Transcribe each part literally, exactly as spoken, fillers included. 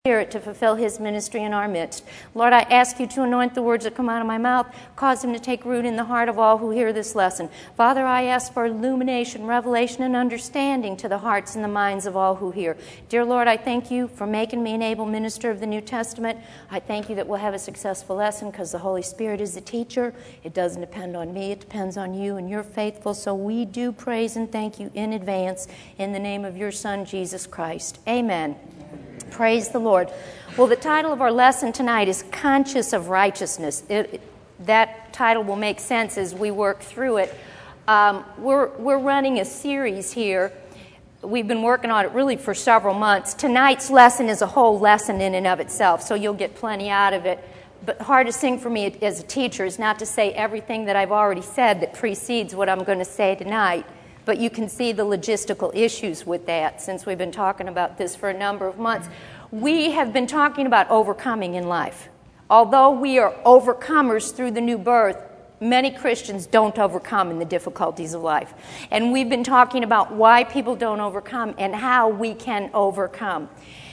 Spirit to fulfill His ministry in our midst. Lord, I ask you to anoint the words that come out of my mouth, cause them to take root in the heart of all who hear this lesson. Father, I ask for illumination, revelation, and understanding to the hearts and the minds of all who hear. Dear Lord, I thank you for making me an able minister of the New Testament. I thank you that we'll have a successful lesson because the Holy Spirit is the teacher. It doesn't depend on me, it depends on you, and you're faithful. So we do praise and thank you in advance in the name of your Son, Jesus Christ. Amen. Praise the Lord. Well, the title of our lesson tonight is Conscious of Righteousness. It, it, that title will make sense as we work through it. Um, we're, we're running a series here. We've been working on it really for several months. Tonight's lesson is a whole lesson in and of itself, so you'll get plenty out of it. But the hardest thing for me as a teacher is not to say everything that I've already said that precedes what I'm going to say tonight. But you can see the logistical issues with that since we've been talking about this for a number of months. We have been talking about overcoming in life. Although we are overcomers through the new birth, many Christians don't overcome in the difficulties of life. And we've been talking about why people don't overcome and how we can overcome.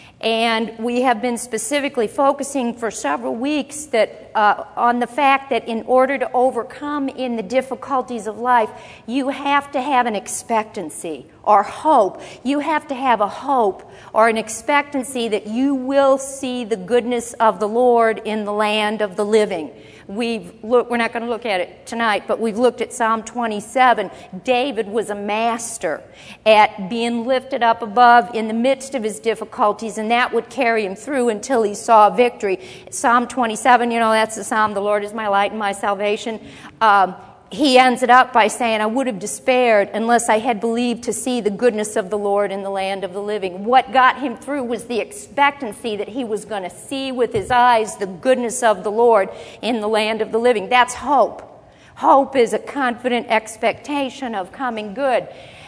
And we have been specifically focusing for several weeks that uh, on the fact that in order to overcome in the difficulties of life, you have to have an expectancy or hope. You have to have a hope or an expectancy that you will see the goodness of the Lord in the land of the living. We've look, we're not going to look at it tonight, but we've looked at Psalm twenty-seven. David was a master at being lifted up above in the midst of his difficulties, and that would carry him through until he saw victory. Psalm twenty-seven, you know, that's the psalm, the Lord is my light and my salvation. Um, he ends it up by saying, I would have despaired unless I had believed to see the goodness of the Lord in the land of the living. What got him through was the expectancy that he was going to see with his eyes the goodness of the Lord in the land of the living. That's hope. Hope is a confident expectation of coming good.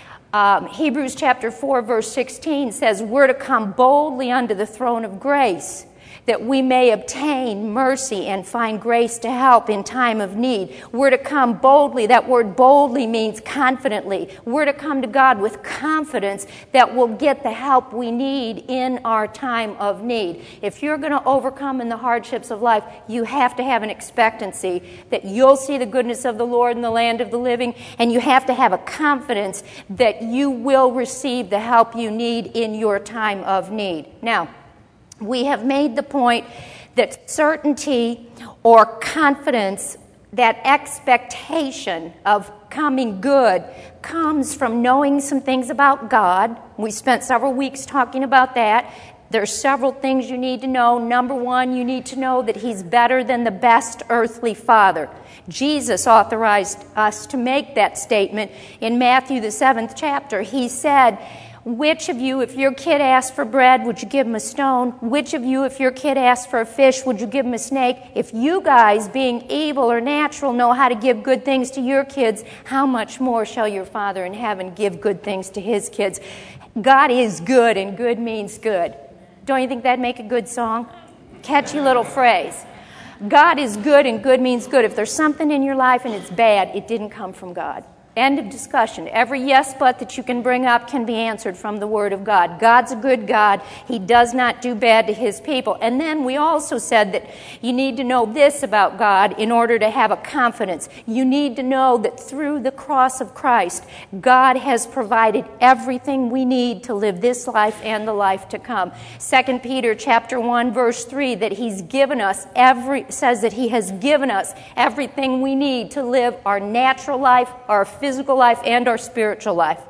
Um, Hebrews chapter four, verse sixteen says, we're to come boldly unto the throne of grace, that we may obtain mercy and find grace to help in time of need. We're to come boldly. That word boldly means confidently. We're to come to God with confidence that we'll get the help we need in our time of need. If you're going to overcome in the hardships of life, you have to have an expectancy that you'll see the goodness of the Lord in the land of the living, and you have to have a confidence that you will receive the help you need in your time of need. Now, we have made the point that certainty or confidence, that expectation of coming good, comes from knowing some things about God. We spent several weeks talking about that. There's several things you need to know. Number one, you need to know that He's better than the best earthly father. Jesus authorized us to make that statement in Matthew, the seventh chapter. He said, which of you, if your kid asks for bread, would you give him a stone? Which of you, if your kid asks for a fish, would you give him a snake? If you guys, being evil or natural, know how to give good things to your kids, how much more shall your Father in heaven give good things to His kids? God is good, and good means good. Don't you think that'd make a good song? Catchy little phrase. God is good, and good means good. If there's something in your life and it's bad, it didn't come from God. End of discussion. Every yes but that you can bring up can be answered from the Word of God. God's a good God. He does not do bad to His people. And then we also said that you need to know this about God in order to have a confidence. You need to know that through the cross of Christ, God has provided everything we need to live this life and the life to come. Second Peter chapter one, verse three, that He's given us every, says that He has given us everything we need to live our natural life, our physical life, and our spiritual life.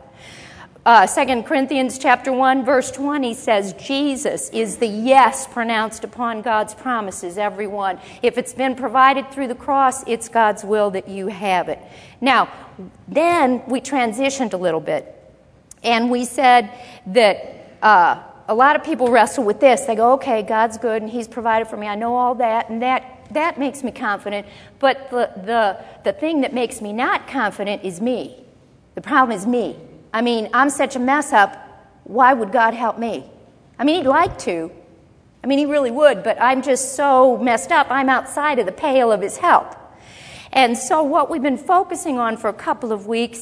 Uh, Second Corinthians chapter one, verse twenty says Jesus is the yes pronounced upon God's promises, every one. If it's been provided through the cross, it's God's will that you have it. Now, then we transitioned a little bit, and we said that uh, a lot of people wrestle with this. They go, okay, God's good, and He's provided for me. I know all that, and that That makes me confident, but the, the the thing that makes me not confident is me. The problem is me. I mean, I'm such a mess up. Why would God help me? I mean, He'd like to. I mean, He really would, but I'm just so messed up. I'm outside of the pale of His help. And so what we've been focusing on for a couple of weeks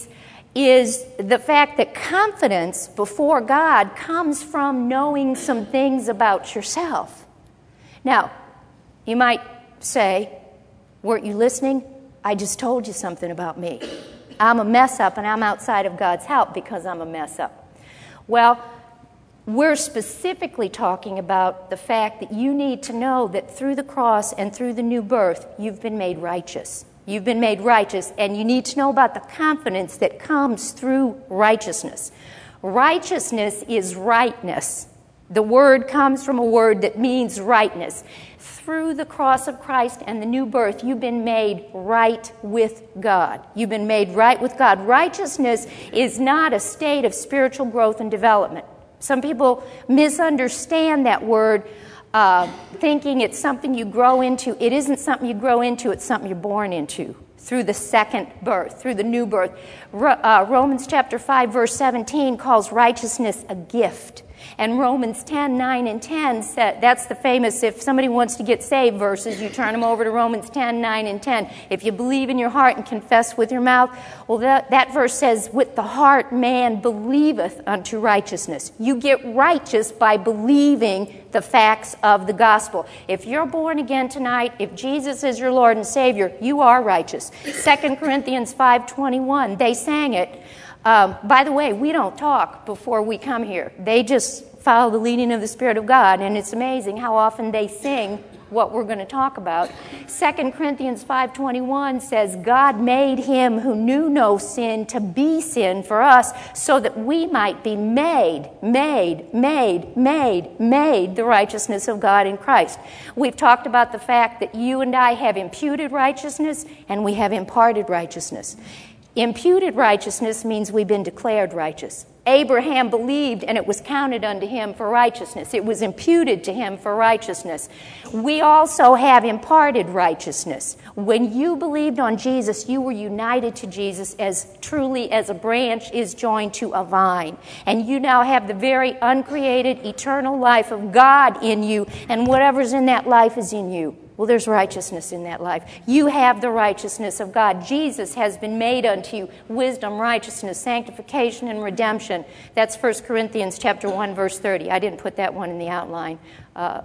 is the fact that confidence before God comes from knowing some things about yourself. Now, you might say, weren't you listening? I just told you something about me. I'm a mess up and I'm outside of God's help because I'm a mess up. Well, we're specifically talking about the fact that you need to know that through the cross and through the new birth, you've been made righteous. You've been made righteous, and you need to know about the confidence that comes through righteousness. Righteousness is rightness. The word comes from a word that means rightness. Through the cross of Christ and the new birth, you've been made right with God. You've been made right with God. Righteousness is not a state of spiritual growth and development. Some people misunderstand that word, uh, thinking it's something you grow into. It isn't something you grow into, it's something you're born into through the second birth, through the new birth. Ro- uh, Romans chapter five, verse seventeen calls righteousness a gift. And Romans ten, nine, and ten, said, that's the famous, if somebody wants to get saved verses, you turn them over to Romans ten, nine, and ten. If you believe in your heart and confess with your mouth, well, that, that verse says, with the heart man believeth unto righteousness. You get righteous by believing the facts of the gospel. If you're born again tonight, if Jesus is your Lord and Savior, you are righteous. Second Corinthians five twenty-one, they sang it. Um, by the way, we don't talk before we come here. They just follow the leading of the Spirit of God, and it's amazing how often they sing what we're going to talk about. Second Corinthians five twenty-one says, God made him who knew no sin to be sin for us so that we might be made, made, made, made, made the righteousness of God in Christ. We've talked about the fact that you and I have imputed righteousness and we have imparted righteousness. Imputed righteousness means we've been declared righteous. Abraham believed and it was counted unto him for righteousness. It was imputed to him for righteousness. We also have imparted righteousness. When you believed on Jesus, you were united to Jesus as truly as a branch is joined to a vine. And you now have the very uncreated, eternal life of God in you, and whatever's in that life is in you. Well, there's righteousness in that life. You have the righteousness of God. Jesus has been made unto you wisdom, righteousness, sanctification, and redemption. That's First Corinthians chapter one, verse thirty. I didn't put that one in the outline. Uh,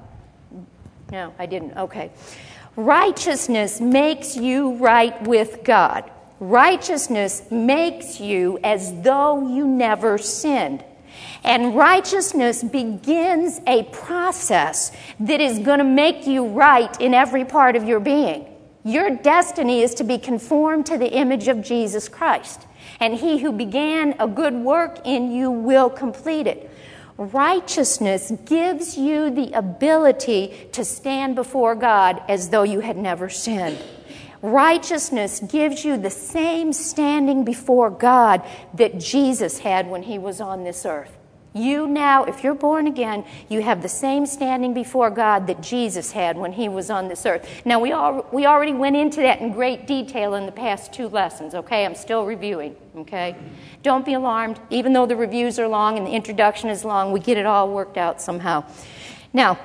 no, I didn't. Okay. Righteousness makes you right with God. Righteousness makes you as though you never sinned. And righteousness begins a process that is going to make you right in every part of your being. Your destiny is to be conformed to the image of Jesus Christ. And he who began a good work in you will complete it. Righteousness gives you the ability to stand before God as though you had never sinned. Righteousness gives you the same standing before God that Jesus had when he was on this earth. You now, if you're born again, you have the same standing before God that Jesus had when he was on this earth. Now, we all, we already went into that in great detail in the past two lessons, okay? I'm still reviewing, okay? Don't be alarmed. Even though the reviews are long and the introduction is long, we get it all worked out somehow. Now,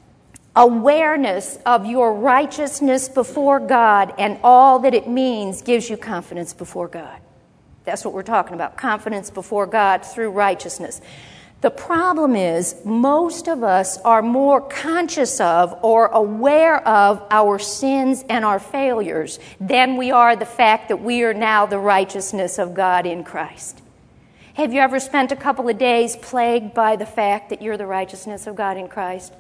awareness of your righteousness before God and all that it means gives you confidence before God. That's what we're talking about, confidence before God through righteousness. The problem is most of us are more conscious of or aware of our sins and our failures than we are the fact that we are now the righteousness of God in Christ. Have you ever spent a couple of days plagued by the fact that you're the righteousness of God in Christ?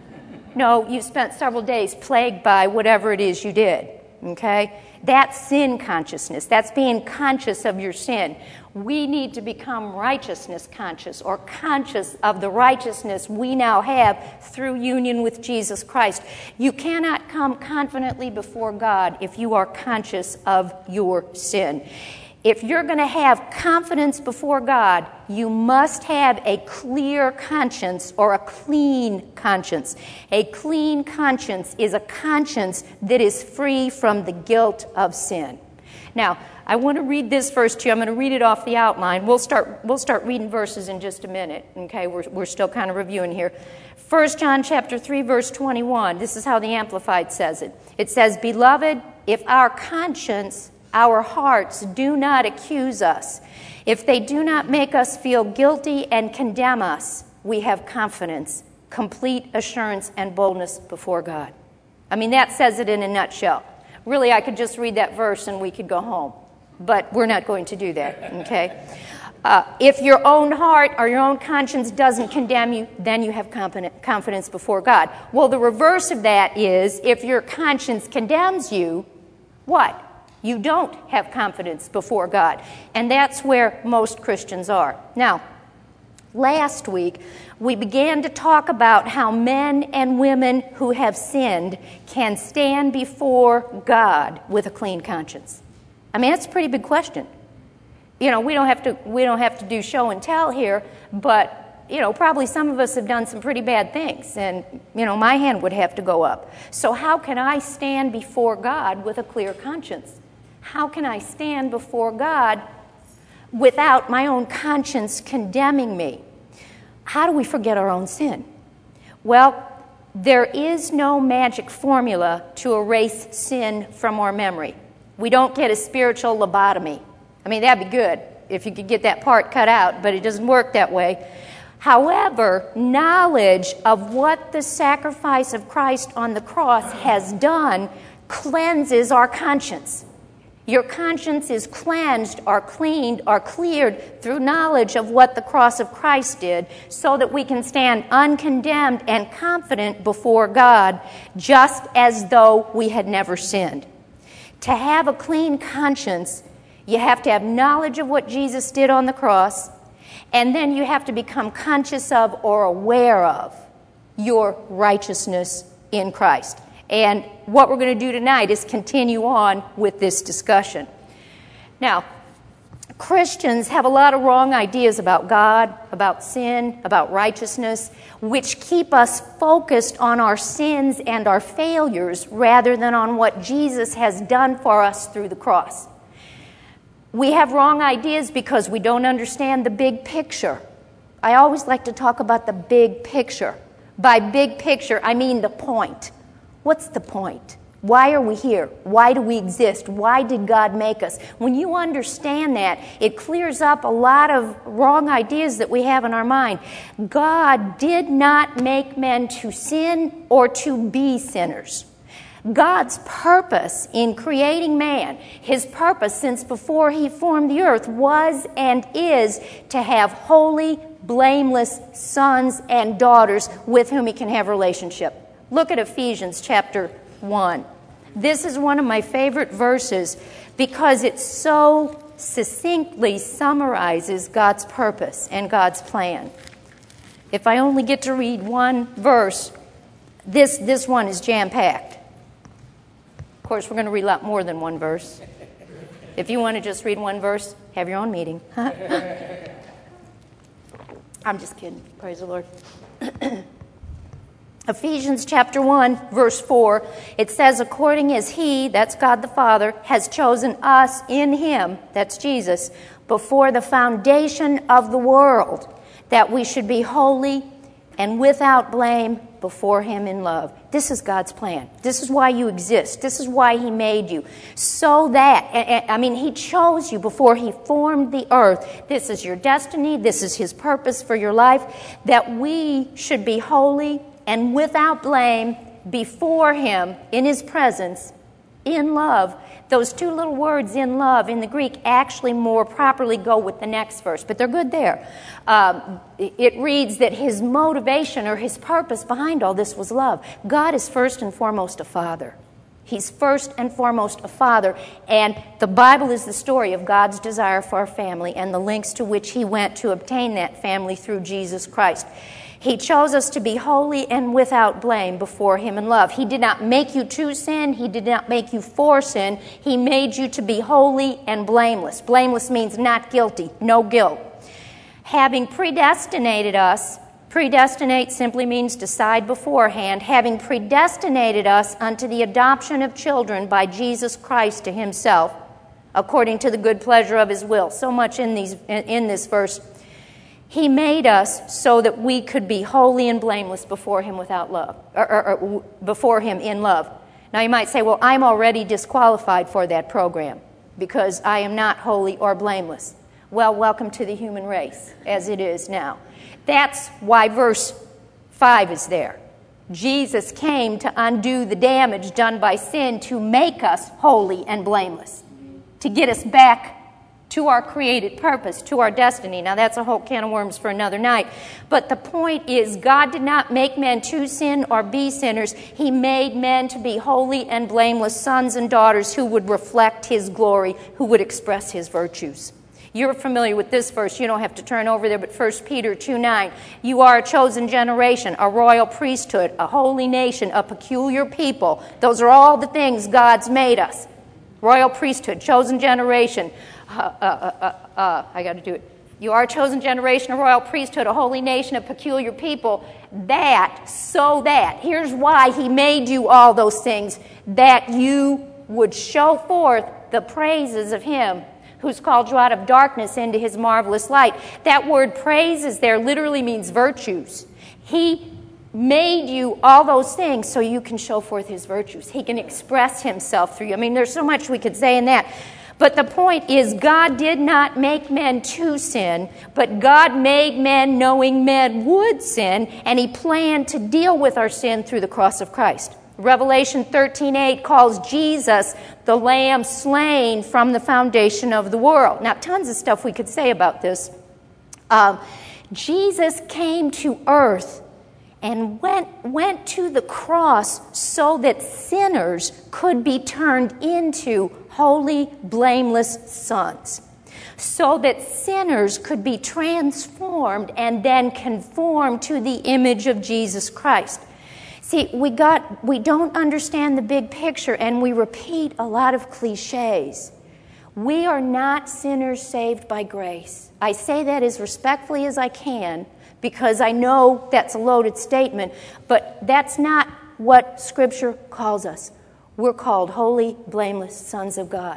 No, you spent several days plagued by whatever it is you did, okay? That's sin consciousness. That's being conscious of your sin. We need to become righteousness conscious, or conscious of the righteousness we now have through union with Jesus Christ. You cannot come confidently before God if you are conscious of your sin. If you're going to have confidence before God, you must have a clear conscience or a clean conscience. A clean conscience is a conscience that is free from the guilt of sin. Now, I want to read this verse to you. I'm going to read it off the outline. We'll start we'll start reading verses in just a minute. Okay, we're we're still kind of reviewing here. First John chapter three, verse twenty-one. This is how the Amplified says it. It says, "Beloved, if our conscience our hearts do not accuse us, if they do not make us feel guilty and condemn us, we have confidence, complete assurance, and boldness before God. I mean, that says it in a nutshell. Really, I could just read that verse and we could go home. But we're not going to do that, okay? Uh, if your own heart or your own conscience doesn't condemn you, then you have confidence before God. Well, the reverse of that is, if your conscience condemns you, what? You don't have confidence before God. And that's where most Christians are. Now, last week, we began to talk about how men and women who have sinned can stand before God with a clean conscience. I mean, that's a pretty big question. You know, we don't have to we don't have to do show and tell here, but, you know, probably some of us have done some pretty bad things, and, you know, my hand would have to go up. So how can I stand before God with a clear conscience? How can I stand before God without my own conscience condemning me? How do we forget our own sin? Well, there is no magic formula to erase sin from our memory. We don't get a spiritual lobotomy. I mean, that'd be good if you could get that part cut out, but it doesn't work that way. However, knowledge of what the sacrifice of Christ on the cross has done cleanses our conscience. Your conscience is cleansed or cleaned or cleared through knowledge of what the cross of Christ did, so that we can stand uncondemned and confident before God, just as though we had never sinned. To have a clean conscience, you have to have knowledge of what Jesus did on the cross, and then you have to become conscious of or aware of your righteousness in Christ. And what we're going to do tonight is continue on with this discussion. Now, Christians have a lot of wrong ideas about God, about sin, about righteousness, which keep us focused on our sins and our failures rather than on what Jesus has done for us through the cross. We have wrong ideas because we don't understand the big picture. I always like to talk about the big picture. By big picture, I mean the point. What's the point? Why are we here? Why do we exist? Why did God make us? When you understand that, it clears up a lot of wrong ideas that we have in our mind. God did not make men to sin or to be sinners. God's purpose in creating man, his purpose since before he formed the earth, was and is to have holy, blameless sons and daughters with whom he can have a relationship. Look at Ephesians chapter one. This is one of my favorite verses because it so succinctly summarizes God's purpose and God's plan. If I only get to read one verse, this, this one is jam-packed. Of course, we're going to read a lot more than one verse. If you want to just read one verse, have your own meeting. I'm just kidding. Praise the Lord. Ephesians chapter one, verse four, it says, according as he, that's God the Father, has chosen us in him, that's Jesus, before the foundation of the world, that we should be holy and without blame before him in love. This is God's plan. This is why you exist. This is why he made you. So that, I mean, he chose you before he formed the earth. This is your destiny. This is his purpose for your life, that we should be holy and without blame before him in his presence in love. Those two little words, in love, in the Greek actually more properly go with the next verse, but they're good there. Um, it reads that his motivation or his purpose behind all this was love. God is first and foremost a father. He's first and foremost a father, and the Bible is the story of God's desire for our family and the lengths to which he went to obtain that family through Jesus Christ. He chose us to be holy and without blame before him in love. He did not make you to sin. He did not make you for sin. He made you to be holy and blameless. Blameless means not guilty, no guilt. Having predestinated us, predestinate simply means decide beforehand, having predestinated us unto the adoption of children by Jesus Christ to himself, according to the good pleasure of his will. So much in these in this verse. He made us so that we could be holy and blameless before him without love, or, or, or before him in love. Now you might say, well, I'm already disqualified for that program. because I am not holy or blameless. Well, welcome to the human race, as it is now. That's why verse five is there. Jesus came to undo the damage done by sin, to make us holy and blameless, to get us back to our created purpose, to our destiny. Now, that's a whole can of worms for another night. But the point is, God did not make men to sin or be sinners. He made men to be holy and blameless sons and daughters who would reflect His glory, who would express His virtues. You're familiar with this verse. You don't have to turn over there, but First Peter two nine. You are a chosen generation, a royal priesthood, a holy nation, a peculiar people. Those are all the things God's made us. Royal priesthood, chosen generation. Uh, uh, uh, uh, uh, I got to do it. You are a chosen generation, a royal priesthood, a holy nation, a peculiar people. That, so that, here's why He made you all those things, that you would show forth the praises of Him who's called you out of darkness into His marvelous light. That word praises there literally means virtues. He made you all those things so you can show forth His virtues. He can express Himself through you. I mean, there's so much we could say in that. But the point is, God did not make men to sin, but God made men knowing men would sin, and He planned to deal with our sin through the cross of Christ. Revelation thirteen eight calls Jesus the Lamb slain from the foundation of the world. Now, tons of stuff we could say about this. Um, Jesus came to earth and went, went to the cross so that sinners could be turned into holy, blameless sons. So that sinners could be transformed and then conformed to the image of Jesus Christ. See, we got we don't understand the big picture, and we repeat a lot of cliches. We are not sinners saved by grace. I say that as respectfully as I can, because I know that's a loaded statement, but that's not what Scripture calls us. We're called holy, blameless sons of God.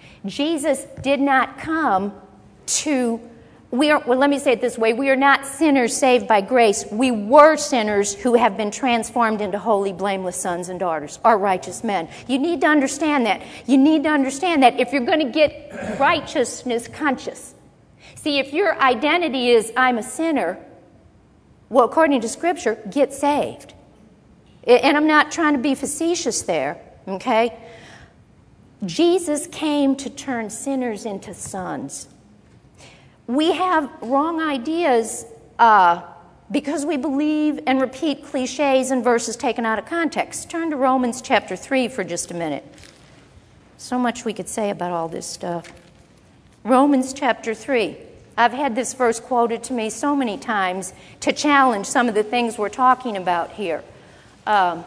Jesus did not come to, we are, well, let me say it this way, we are not sinners saved by grace. We were sinners who have been transformed into holy, blameless sons and daughters, or righteous men. You need to understand that. You need to understand that if you're going to get righteousness conscious. See, if your identity is, I'm a sinner, well, according to Scripture, get saved. And I'm not trying to be facetious there, okay? Jesus came to turn sinners into sons. We have wrong ideas uh, because we believe and repeat cliches and verses taken out of context. Turn to Romans chapter three for just a minute. So much we could say about all this stuff. Romans chapter three. I've had this verse quoted to me so many times to challenge some of the things we're talking about here. Um,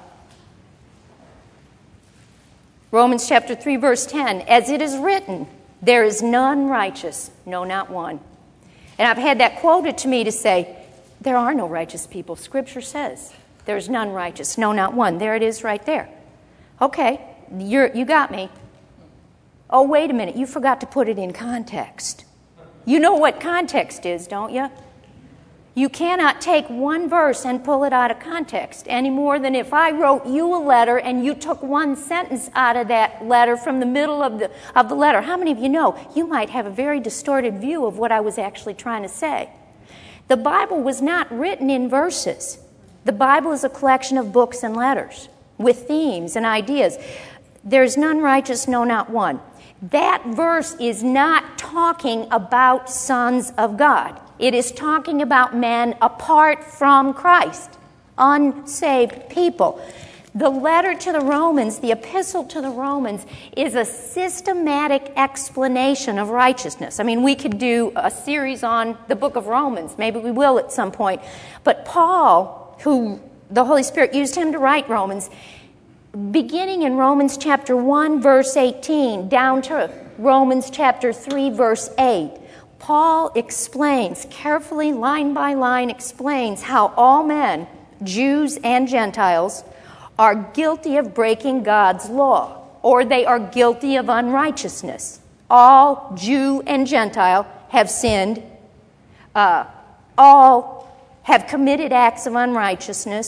Romans chapter three, verse ten. As it is written, there is none righteous, no, not one. And I've had that quoted to me to say, there are no righteous people. Scripture says there's none righteous, no, not one. There it is right there. Okay, you're, you got me. Oh, wait a minute, you forgot to put it in context. You know what context is, don't you? You cannot take one verse and pull it out of context any more than if I wrote you a letter and you took one sentence out of that letter from the middle of the, of the letter. How many of you know you might have a very distorted view of what I was actually trying to say? The Bible was not written in verses. The Bible is a collection of books and letters with themes and ideas. There's none righteous, no, not one. That verse is not talking about sons of God. It is talking about men apart from Christ, unsaved people. The letter to the Romans, the epistle to the Romans, is a systematic explanation of righteousness. I mean, we could do a series on the book of Romans. Maybe we will at some point. But Paul, who the Holy Spirit used him to write Romans, beginning in Romans chapter one, verse eighteen, down to Romans chapter three, verse eight, Paul explains, carefully, line by line, explains how all men, Jews and Gentiles, are guilty of breaking God's law, or they are guilty of unrighteousness. All Jew and Gentile have sinned. Uh, all have committed acts of unrighteousness.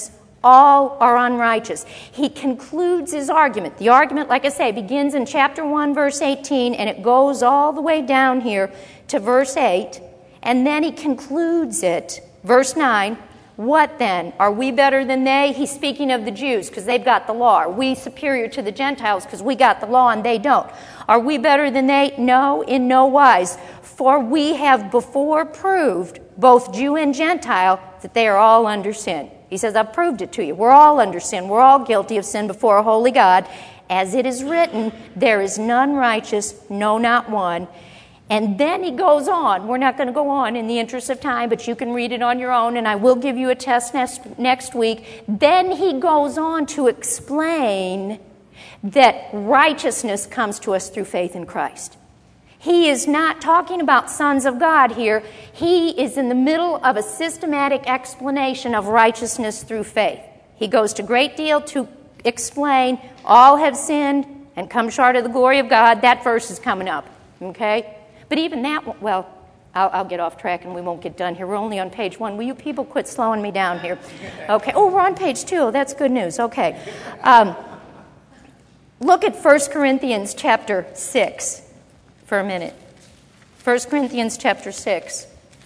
All are unrighteous. He concludes his argument. The argument, like I say, begins in chapter one, verse eighteen, and it goes all the way down here to verse eight. And then he concludes it, verse nine. What then? Are we better than they? He's speaking of the Jews because they've got the law. Are we superior to the Gentiles because we got the law and they don't? Are we better than they? No, in no wise. For we have before proved, both Jew and Gentile, that they are all under sin. He says, I've proved it to you. We're all under sin. We're all guilty of sin before a holy God. As it is written, there is none righteous, no, not one. And then he goes on. We're not going to go on in the interest of time, but you can read it on your own, and I will give you a test next, next week. Then he goes on to explain that righteousness comes to us through faith in Christ. He is not talking about sons of God here. He is in the middle of a systematic explanation of righteousness through faith. He goes to great deal to explain all have sinned and come short of the glory of God. That verse is coming up, okay? But even that, well, I'll, I'll get off track and we won't get done here. We're only on page one. Will you people quit slowing me down here? Okay. Oh, we're on page two. That's good news. Okay. Um, look at First Corinthians chapter six for a minute. First Corinthians chapter six.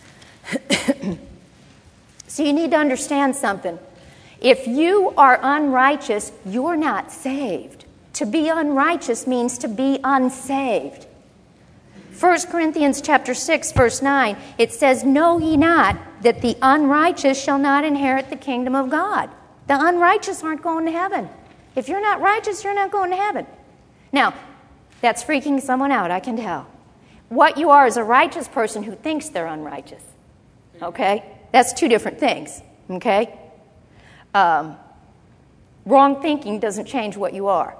So you need to understand something. If you are unrighteous, you're not saved. To be unrighteous means to be unsaved. First Corinthians chapter six, verse nine, it says, know ye not that the unrighteous shall not inherit the kingdom of God. The unrighteous aren't going to heaven. If you're not righteous, you're not going to heaven. Now, that's freaking someone out, I can tell. What you are is a righteous person who thinks they're unrighteous. Okay? That's two different things. Okay? Um, wrong thinking doesn't change what you are.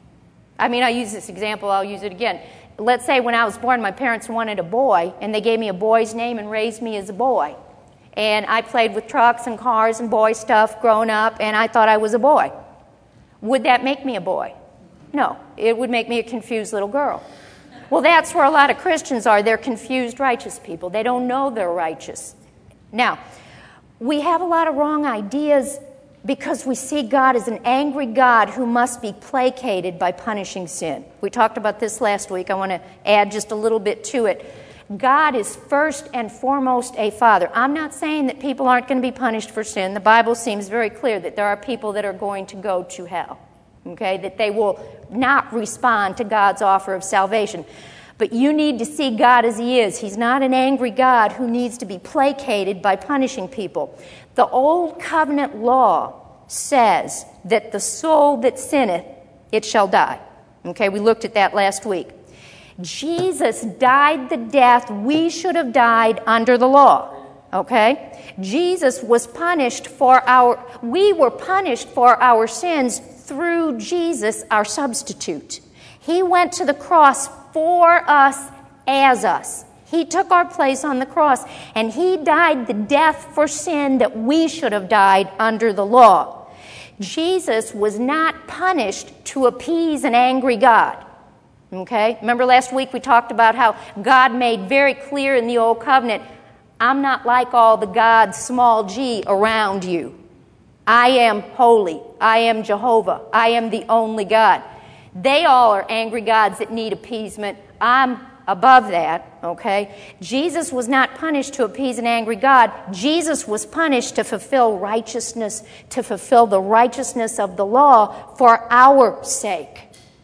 I mean, I use this example, I'll use it again. Let's say when I was born, my parents wanted a boy, and they gave me a boy's name and raised me as a boy. And I played with trucks and cars and boy stuff growing up, and I thought I was a boy. Would that make me a boy? No. It would make me a confused little girl. Well, that's where a lot of Christians are. They're confused righteous people. They don't know they're righteous. Now, we have a lot of wrong ideas because we see God as an angry God who must be placated by punishing sin. We talked about this last week. I want to add just a little bit to it. God is first and foremost a father. I'm not saying that people aren't going to be punished for sin. The Bible seems very clear that there are people that are going to go to hell, okay, that they will not respond to God's offer of salvation. But you need to see God as he is. He's not an angry God who needs to be placated by punishing people. The old covenant law says that the soul that sinneth, it shall die. Okay, we looked at that last week. Jesus died the death we should have died under the law. Okay? Jesus was punished for our, we were punished for our sins through Jesus, our substitute. He went to the cross for us as us. He took our place on the cross, and he died the death for sin that we should have died under the law. Jesus was not punished to appease an angry God. Okay? Remember last week we talked about how God made very clear in the Old Covenant, I'm not like all the gods, small g, around you. I am holy. I am Jehovah. I am the only God. They all are angry gods that need appeasement. I'm above that, okay? Jesus was not punished to appease an angry God. Jesus was punished to fulfill righteousness, to fulfill the righteousness of the law for our sake.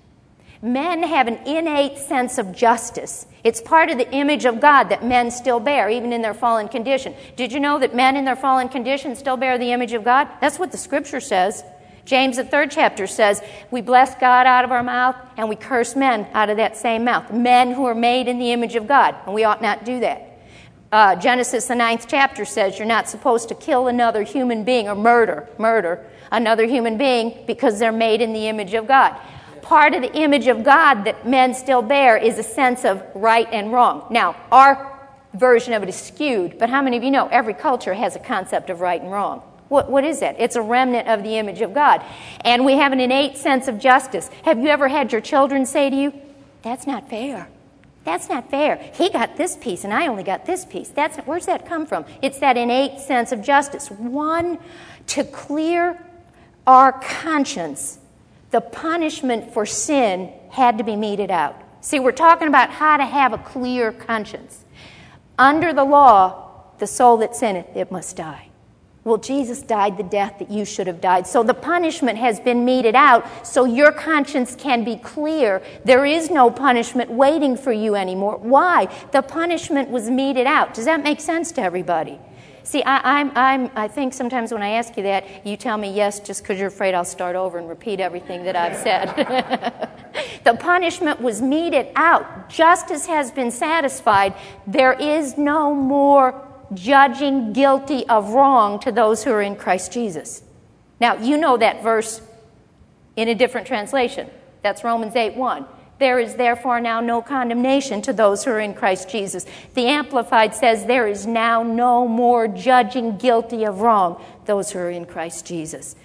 Men have an innate sense of justice. It's part of the image of God that men still bear, even in their fallen condition. Did you know that men in their fallen condition still bear the image of God? That's what the Scripture says. James, the third chapter, says, we bless God out of our mouth and we curse men out of that same mouth. Men who are made in the image of God, and we ought not do that. Uh, Genesis, the ninth chapter, says you're not supposed to kill another human being or murder, murder another human being because they're made in the image of God. Part of the image of God that men still bear is a sense of right and wrong. Now, our version of it is skewed, but how many of you know every culture has a concept of right and wrong? What, what is that? It's a remnant of the image of God. And we have an innate sense of justice. Have you ever had your children say to you, that's not fair. That's not fair. He got this piece and I only got this piece. That's where's that come from? It's that innate sense of justice. One, to clear our conscience, the punishment for sin had to be meted out. See, we're talking about how to have a clear conscience. Under the law, the soul that sinneth, it must die. Well, Jesus died the death that you should have died. So the punishment has been meted out so your conscience can be clear. There is no punishment waiting for you anymore. Why? The punishment was meted out. Does that make sense to everybody? See, I, I'm, I'm, I think sometimes when I ask you that, you tell me yes just because you're afraid I'll start over and repeat everything that I've said. The punishment was meted out. Justice has been satisfied. There is no more judging guilty of wrong to those who are in Christ Jesus. Now, you know that verse in a different translation. That's Romans eight one. There is therefore now no condemnation to those who are in Christ Jesus. The Amplified says there is now no more judging guilty of wrong those who are in Christ Jesus.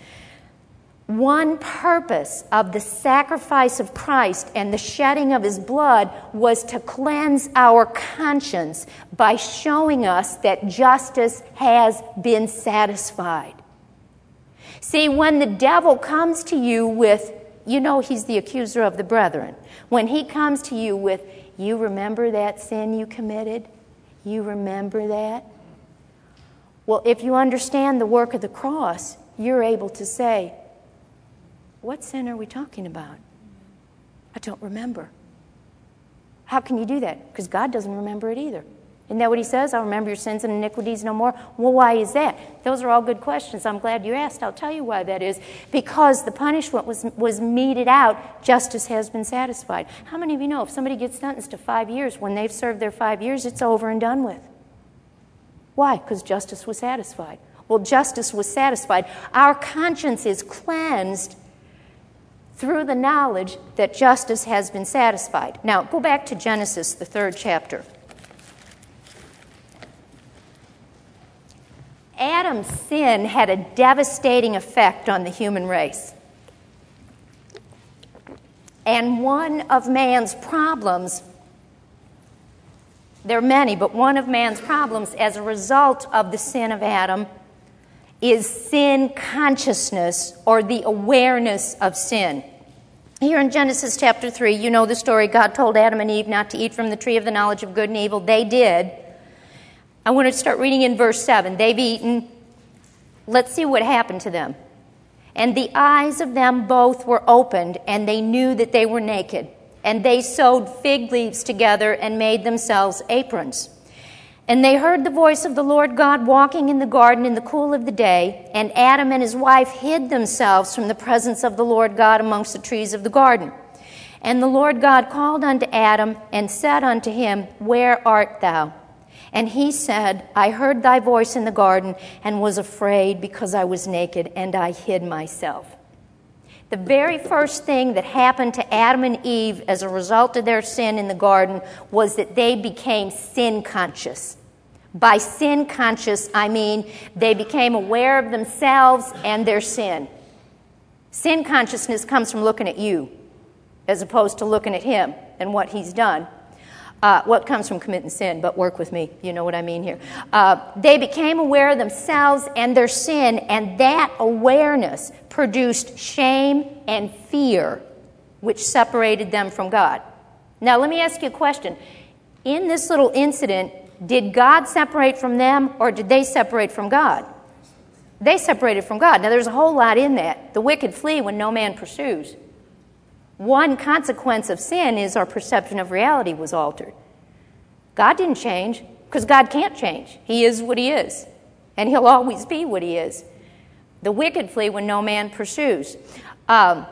One purpose of the sacrifice of Christ and the shedding of his blood was to cleanse our conscience by showing us that justice has been satisfied. See, when the devil comes to you with, you know he's the accuser of the brethren. When he comes to you with, you remember that sin you committed? You remember that? Well, if you understand the work of the cross, you're able to say, what sin are we talking about? I don't remember. How can you do that? Because God doesn't remember it either. Isn't that what he says? I'll remember your sins and iniquities no more. Well, why is that? Those are all good questions. I'm glad you asked. I'll tell you why that is. Because the punishment was, was meted out. Justice has been satisfied. How many of you know if somebody gets sentenced to five years, when they've served their five years, it's over and done with? Why? Because justice was satisfied. Well, justice was satisfied. Our conscience is cleansed through the knowledge that justice has been satisfied. Now, go back to Genesis, the third chapter. Adam's sin had a devastating effect on the human race. And one of man's problems, there are many, but one of man's problems as a result of the sin of Adam is sin consciousness, or the awareness of sin. Here in Genesis chapter three, you know the story. God told Adam and Eve not to eat from the tree of the knowledge of good and evil. They did. I want to start reading in verse seven. They've eaten. Let's see what happened to them. And the eyes of them both were opened, and they knew that they were naked. And they sewed fig leaves together and made themselves aprons. And they heard the voice of the Lord God walking in the garden in the cool of the day, and Adam and his wife hid themselves from the presence of the Lord God amongst the trees of the garden. And the Lord God called unto Adam and said unto him, Where art thou? And he said, I heard thy voice in the garden and was afraid because I was naked, and I hid myself. The very first thing that happened to Adam and Eve as a result of their sin in the garden was that they became sin conscious. By sin conscious, I mean they became aware of themselves and their sin. Sin consciousness comes from looking at you as opposed to looking at him and what he's done. Uh, what comes from committing sin, but work with me. You know what I mean here. Uh, they became aware of themselves and their sin, and that awareness produced shame and fear, which separated them from God. Now, let me ask you a question. In this little incident, did God separate from them, or did they separate from God? They separated from God. Now, there's a whole lot in that. The wicked flee when no man pursues. One consequence of sin is our perception of reality was altered. God didn't change, because God can't change. He is what he is, and he'll always be what he is. The wicked flee when no man pursues. Um,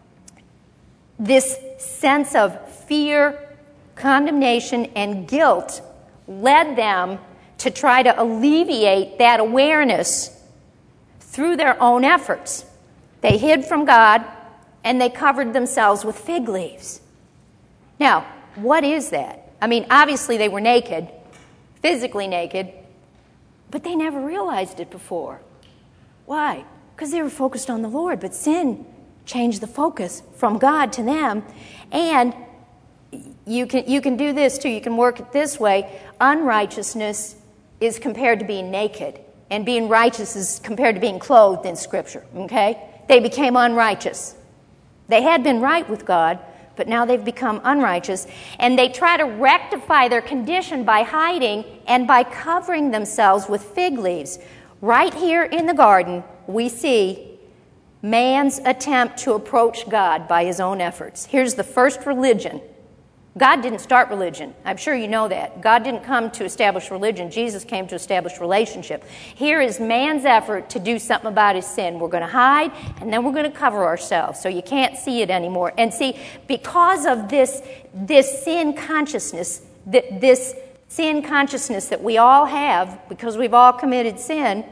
this sense of fear, condemnation, and guilt led them to try to alleviate that awareness through their own efforts. They hid from God, and they covered themselves with fig leaves. Now, what is that? I mean, obviously they were naked, physically naked, but they never realized it before. Why? Because they were focused on the Lord, but sin changed the focus from God to them. And you can you can do this too. You can work it this way. Unrighteousness is compared to being naked, and being righteous is compared to being clothed in Scripture, okay? they became unrighteous. They had been right with God, but now they've become unrighteous. And they try to rectify their condition by hiding and by covering themselves with fig leaves. Right here in the garden, we see man's attempt to approach God by his own efforts. Here's the first religion. God didn't start religion. I'm sure you know that. God didn't come to establish religion. Jesus came to establish relationship. Here is man's effort to do something about his sin. We're going to hide, and then we're going to cover ourselves so you can't see it anymore. And see, because of this, this sin consciousness, this sin consciousness that we all have, because we've all committed sin,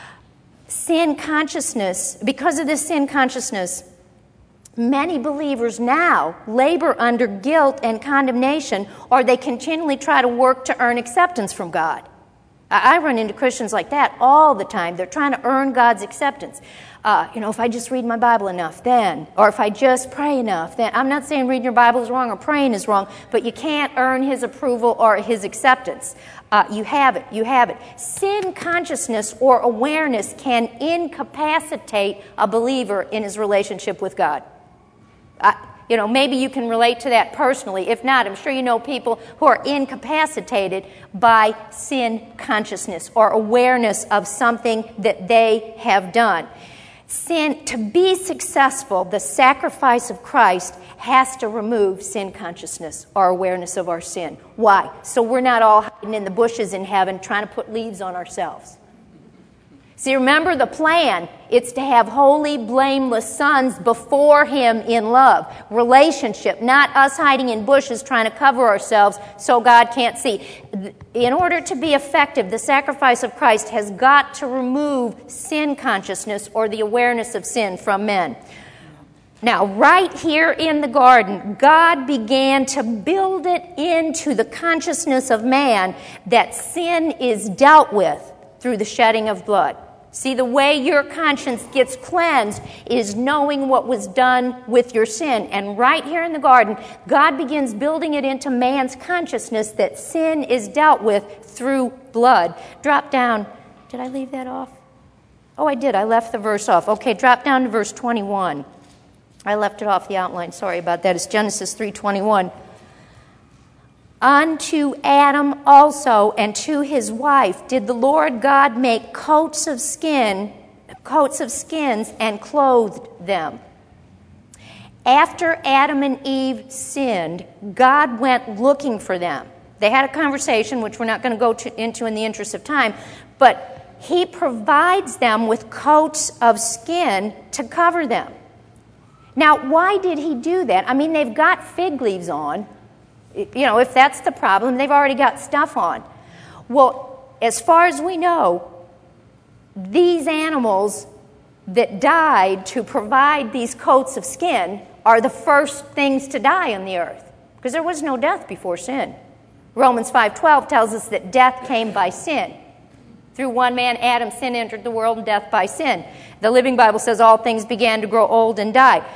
sin consciousness, because of this sin consciousness, many believers now labor under guilt and condemnation, or they continually try to work to earn acceptance from God. I run into Christians like that all the time. They're trying to earn God's acceptance. Uh, you know, if I just read my Bible enough, then, or if I just pray enough, then. I'm not saying reading your Bible is wrong or praying is wrong, but you can't earn His approval or His acceptance. Uh, you have it. You have it. Sin consciousness or awareness can incapacitate a believer in his relationship with God. I, you know, maybe you can relate to that personally. If not, I'm sure you know people who are incapacitated by sin consciousness or awareness of something that they have done. Sin, to be successful, the sacrifice of Christ has to remove sin consciousness or awareness of our sin. Why? So we're not all hiding in the bushes in heaven trying to put leaves on ourselves. See, remember the plan. It's to have holy, blameless sons before Him in love. Relationship, not us hiding in bushes trying to cover ourselves so God can't see. In order to be effective, the sacrifice of Christ has got to remove sin consciousness or the awareness of sin from men. Now, right here in the garden, God began to build it into the consciousness of man that sin is dealt with through the shedding of blood. See, the way your conscience gets cleansed is knowing what was done with your sin. And right here in the garden, God begins building it into man's consciousness that sin is dealt with through blood. Drop down. Did I leave that off? Oh, I did. I left the verse off. Okay, drop down to verse twenty-one. I left it off the outline. Sorry about that. It's Genesis three twenty-one. Unto Adam also and to his wife did the Lord God make coats of skin, coats of skins, and clothed them. After Adam and Eve sinned, God went looking for them. They had a conversation, which we're not going to go to, into in the interest of time, but He provides them with coats of skin to cover them. Now, why did He do that? I mean, they've got fig leaves on. You know, if that's the problem, they've already got stuff on. Well, as far as we know, these animals that died to provide these coats of skin are the first things to die on the earth, because there was no death before sin. Romans five twelve tells us that death came by sin. Through one man, Adam, sin entered the world, and death by sin. The Living Bible says all things began to grow old and die.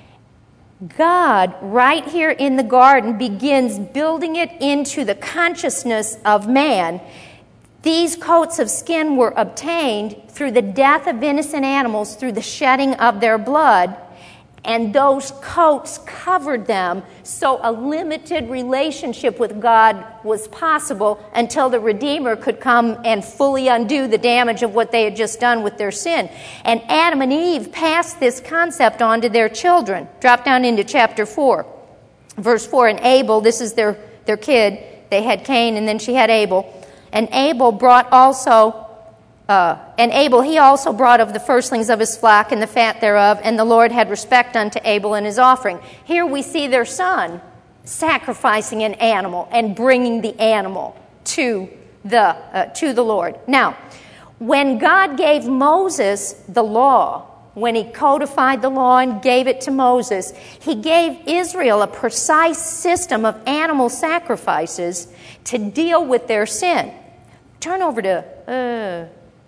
God, right here in the garden, begins building it into the consciousness of man. These coats of skin were obtained through the death of innocent animals, through the shedding of their blood, and those coats covered them, so a limited relationship with God was possible until the Redeemer could come and fully undo the damage of what they had just done with their sin. And Adam and Eve passed this concept on to their children. Drop down into chapter four. Verse four, and Abel, this is their, their kid. They had Cain, and then she had Abel. And Abel brought also... Uh, and Abel, he also brought of the firstlings of his flock and the fat thereof, and the Lord had respect unto Abel and his offering. Here we see their son sacrificing an animal and bringing the animal to the, uh, to the Lord. Now, when God gave Moses the law, when He codified the law and gave it to Moses, He gave Israel a precise system of animal sacrifices to deal with their sin. Turn over to... Uh,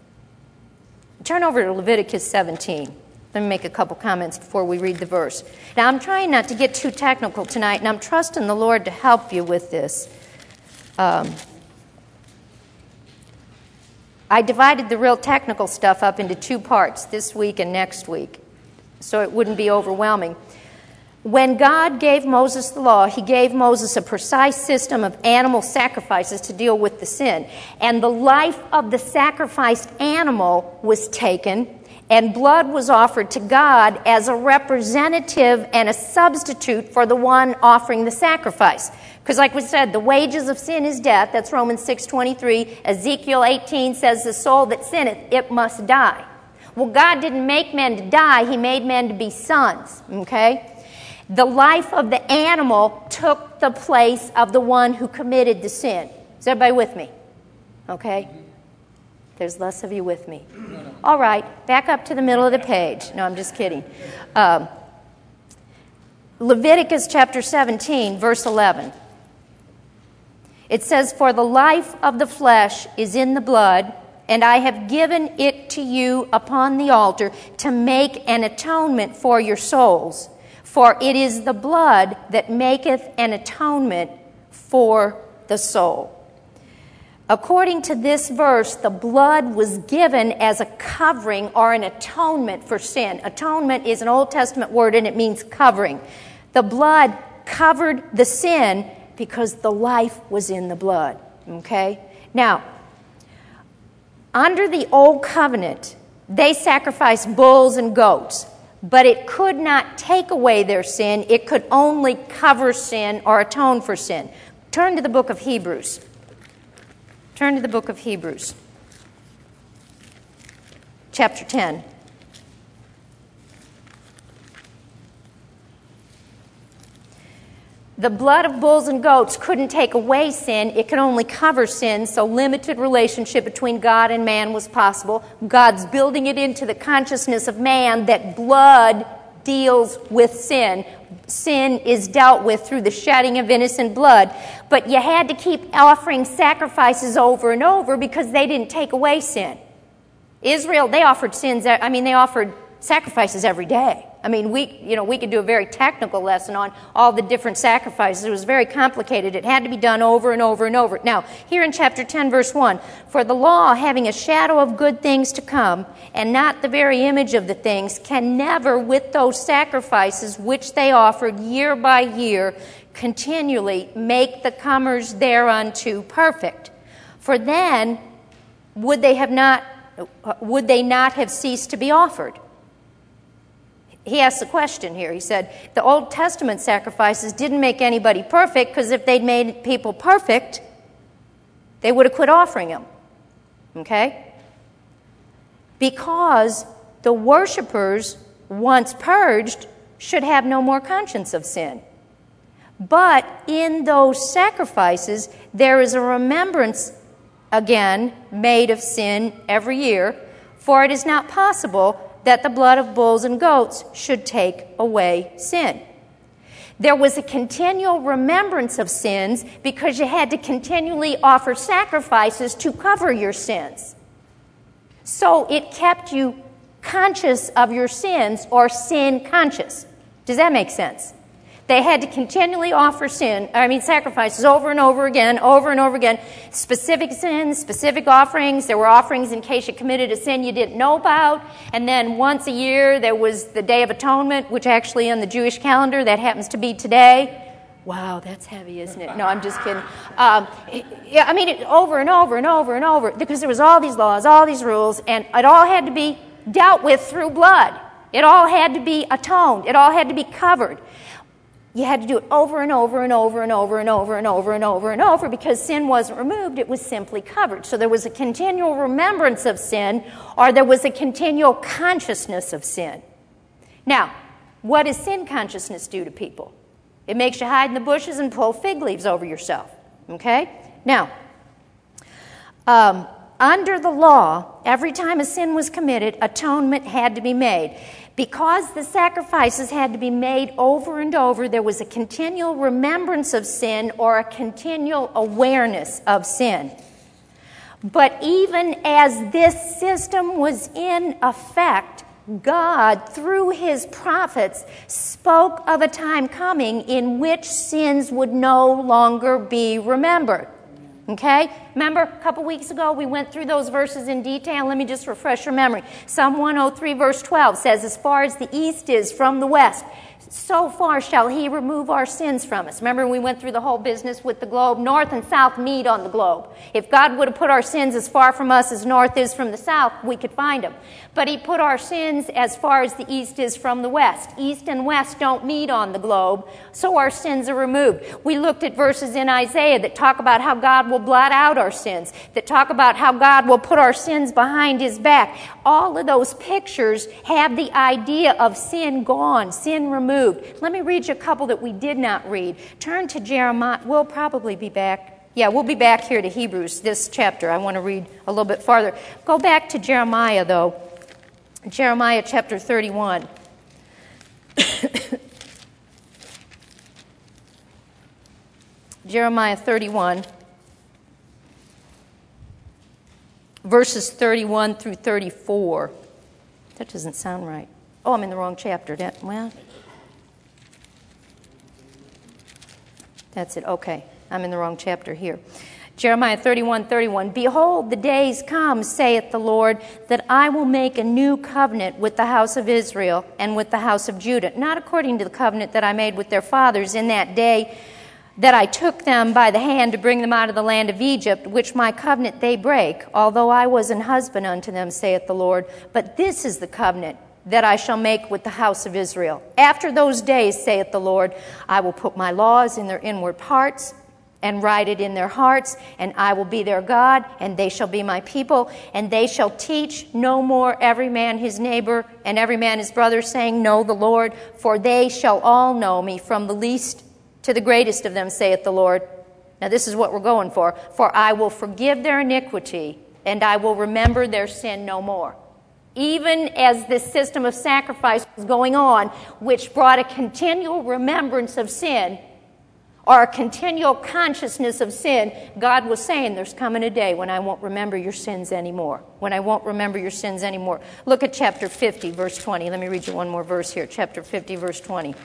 Turn over to Leviticus seventeen. Let me make a couple comments before we read the verse. Now, I'm trying not to get too technical tonight, and I'm trusting the Lord to help you with this. Um, I divided the real technical stuff up into two parts, this week and next week. so it wouldn't be overwhelming. When God gave Moses the law, he gave Moses a precise system of animal sacrifices to deal with the sin. And the life of the sacrificed animal was taken, and blood was offered to God as a representative and a substitute for the one offering the sacrifice. Because like we said, the wages of sin is death. That's Romans six twenty-three. Ezekiel eighteen says, the soul that sinneth, it must die. Well, God didn't make men to die. He made men to be sons, okay? The life of the animal took the place of the one who committed the sin. Is everybody with me? Okay? There's less of you with me. All right, back up to the middle of the page. No, I'm just kidding. Um, Leviticus chapter seventeen, verse eleven. It says, for the life of the flesh is in the blood, and I have given it to you upon the altar to make an atonement for your souls. For it is the blood that maketh an atonement for the soul. According to this verse, the blood was given as a covering or an atonement for sin. Atonement is an Old Testament word, and it means covering. The blood covered the sin because the life was in the blood. Okay? Now, under the Old Covenant, they sacrificed bulls and goats. But it could not take away their sin. It could only cover sin or atone for sin. Turn to the book of Hebrews. Turn to the book of Hebrews. Chapter ten. The blood of bulls and goats couldn't take away sin. It could only cover sin, so limited relationship between God and man was possible. God's building it into the consciousness of man that blood deals with sin. Sin is dealt with through the shedding of innocent blood. But you had to keep offering sacrifices over and over because they didn't take away sin. Israel, they offered sins, I mean, they offered sacrifices every day. I mean, we, you know, we could do a very technical lesson on all the different sacrifices. It was very complicated. It had to be done over and over and over. Now, here in chapter ten, verse one, for the law, having a shadow of good things to come, and not the very image of the things, can never, with those sacrifices which they offered year by year, continually make the comers thereunto perfect. For then would they have not, would they not have ceased to be offered? He asked the question here. He said, the Old Testament sacrifices didn't make anybody perfect because if they'd made people perfect, they would have quit offering them. Okay? Because the worshipers, once purged, should have no more conscience of sin. But in those sacrifices, there is a remembrance, again, made of sin every year, for it is not possible that the blood of bulls and goats should take away sin. There was a continual remembrance of sins because you had to continually offer sacrifices to cover your sins. So it kept you conscious of your sins or sin conscious. Does that make sense? They had to continually offer sin, I mean sacrifices over and over again, over and over again. Specific sins, specific offerings. There were offerings in case you committed a sin you didn't know about. And then once a year there was the Day of Atonement, which actually on the Jewish calendar, that happens to be today. Wow, that's heavy, isn't it? No, I'm just kidding. Um, yeah, I mean, it, over and over and over and over, because there was all these laws, all these rules, and it all had to be dealt with through blood. It all had to be atoned. It all had to be covered. You had to do it over and over and over and over and over and over and over and over because sin wasn't removed, it was simply covered. So there was a continual remembrance of sin, or there was a continual consciousness of sin. Now, what does sin consciousness do to people? It makes you hide in the bushes and pull fig leaves over yourself. Okay? Now, um, under the law, every time a sin was committed, atonement had to be made. Because the sacrifices had to be made over and over, there was a continual remembrance of sin or a continual awareness of sin. But even as this system was in effect, God, through his prophets, spoke of a time coming in which sins would no longer be remembered. Okay? Remember, a couple weeks ago we went through those verses in detail. Let me just refresh your memory. Psalm one oh three verse twelve says, as far as the east is from the west, so far shall he remove our sins from us. Remember, we went through the whole business with the globe. North and south meet on the globe. If God would have put our sins as far from us as north is from the south, we could find them. But he put our sins as far as the east is from the west. East and west don't meet on the globe, so our sins are removed. We looked at verses in Isaiah that talk about how God will blot out our sins, that talk about how God will put our sins behind his back. All of those pictures have the idea of sin gone, sin removed. Let me read you a couple that we did not read. Turn to Jeremiah. We'll probably be back. Yeah, we'll be back here to Hebrews, this chapter. I want to read a little bit farther. Go back to Jeremiah, though. Jeremiah chapter thirty-one. Jeremiah thirty-one, verses thirty-one through thirty-four. That doesn't sound right. Oh, I'm in the wrong chapter. That, well... That's it. Okay. I'm in the wrong chapter here. Jeremiah thirty-one thirty-one. Behold, the days come, saith the Lord, that I will make a new covenant with the house of Israel and with the house of Judah, not according to the covenant that I made with their fathers in that day that I took them by the hand to bring them out of the land of Egypt, which my covenant they break, although I was an husband unto them, saith the Lord. But this is the covenant that I shall make with the house of Israel. After those days, saith the Lord, I will put my laws in their inward parts and write it in their hearts, and I will be their God, and they shall be my people, and they shall teach no more every man his neighbor and every man his brother, saying, Know the Lord, for they shall all know me, from the least to the greatest of them, saith the Lord. Now this is what we're going for. For I will forgive their iniquity, and I will remember their sin no more. Even as this system of sacrifice was going on, which brought a continual remembrance of sin, or a continual consciousness of sin, God was saying, there's coming a day when I won't remember your sins anymore. When I won't remember your sins anymore. Look at chapter fifty, verse twenty. Let me read you one more verse here. Chapter fifty, verse twenty.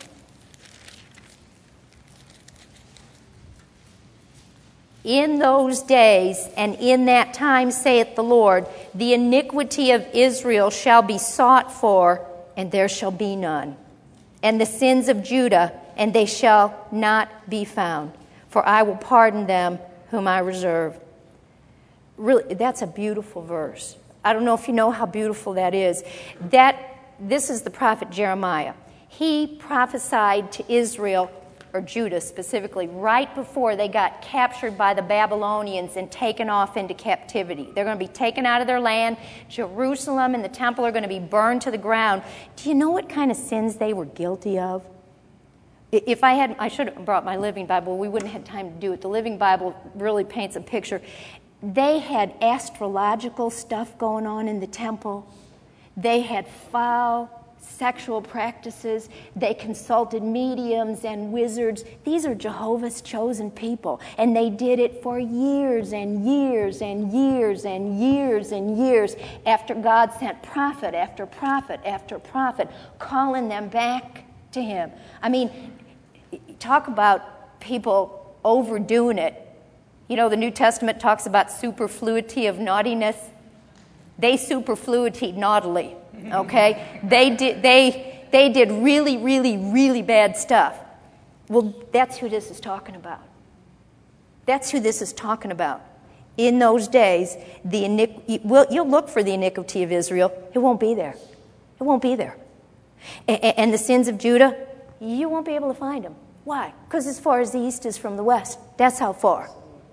In those days and in that time, saith the Lord, the iniquity of Israel shall be sought for, and there shall be none. And the sins of Judah, and they shall not be found. For I will pardon them whom I reserve. Really, that's a beautiful verse. I don't know if you know how beautiful that is. That, this is the prophet Jeremiah. He prophesied to Israel, or Judah specifically, right before they got captured by the Babylonians and taken off into captivity. They're going to be taken out of their land. Jerusalem and the temple are going to be burned to the ground. Do you know what kind of sins they were guilty of? If I had, I should have brought my Living Bible. We wouldn't have had time to do it. The Living Bible really paints a picture. They had astrological stuff going on in the temple. They had foul sexual practices. They consulted mediums and wizards. These are Jehovah's chosen people, and they did it for years and years and years and years and years after God sent prophet after prophet after prophet, calling them back to him. I mean, talk about people overdoing it. You know, the New Testament talks about superfluity of naughtiness. They superfluityed naughtily. Okay, they did. They they did really, really, really bad stuff. Well, that's who this is talking about. That's who this is talking about. In those days, the iniqu- well, you'll look for the iniquity of Israel. It won't be there. It won't be there. And, and the sins of Judah, you won't be able to find them. Why? Because as far as the east is from the west, that's how far.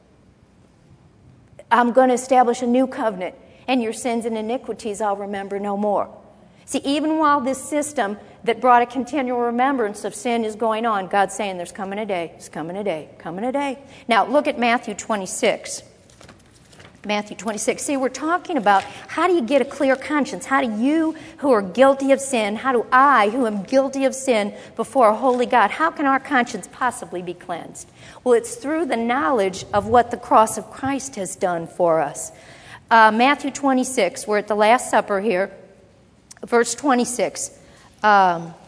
I'm going to establish a new covenant, and your sins and iniquities I'll remember no more. See, even while this system that brought a continual remembrance of sin is going on, God's saying there's coming a day, there's coming a day, coming a day. Now, look at Matthew twenty-six. Matthew twenty-six. See, we're talking about how do you get a clear conscience? How do you, who are guilty of sin, how do I, who am guilty of sin before a holy God, how can our conscience possibly be cleansed? Well, it's through the knowledge of what the cross of Christ has done for us. Uh, Matthew twenty-six, we're at the Last Supper here, verse twenty-six. Um,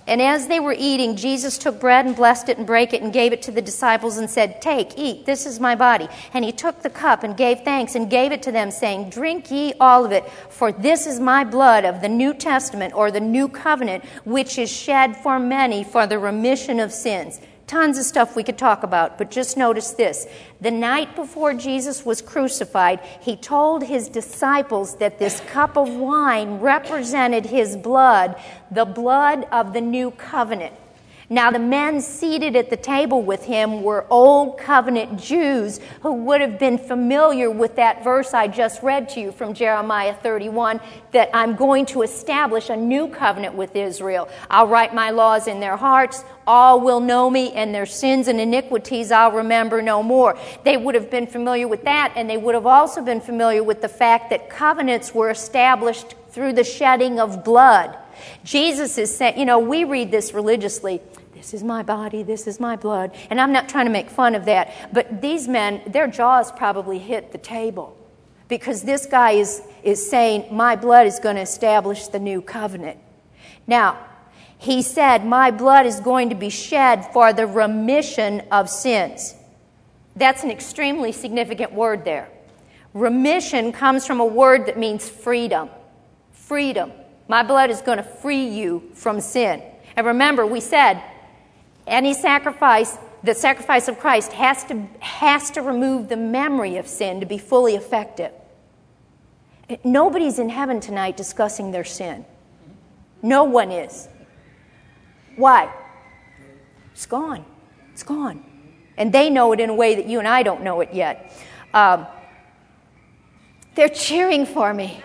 And as they were eating, Jesus took bread and blessed it and brake it and gave it to the disciples and said, "Take, eat, this is my body." And he took the cup and gave thanks and gave it to them, saying, "Drink ye all of it, for this is my blood of the New Testament," or the New Covenant, "which is shed for many for the remission of sins." Tons of stuff we could talk about, but just notice this. The night before Jesus was crucified, he told his disciples that this cup of wine represented his blood, the blood of the new covenant. Now, the men seated at the table with him were Old Covenant Jews who would have been familiar with that verse I just read to you from Jeremiah thirty-one, that I'm going to establish a new covenant with Israel. I'll write my laws in their hearts. All will know me, and their sins and iniquities I'll remember no more. They would have been familiar with that, and they would have also been familiar with the fact that covenants were established through the shedding of blood. Jesus is saying, you know, we read this religiously, "This is my body, this is my blood." And I'm not trying to make fun of that, but these men, their jaws probably hit the table because this guy is, is saying, my blood is going to establish the new covenant. Now, he said, my blood is going to be shed for the remission of sins. That's an extremely significant word there. Remission comes from a word that means freedom. Freedom. My blood is going to free you from sin. And remember, we said, any sacrifice, the sacrifice of Christ has to, has to remove the memory of sin to be fully effective. Nobody's in heaven tonight discussing their sin. No one is. Why? It's gone. It's gone. And they know it in a way that you and I don't know it yet. Um, they're cheering for me.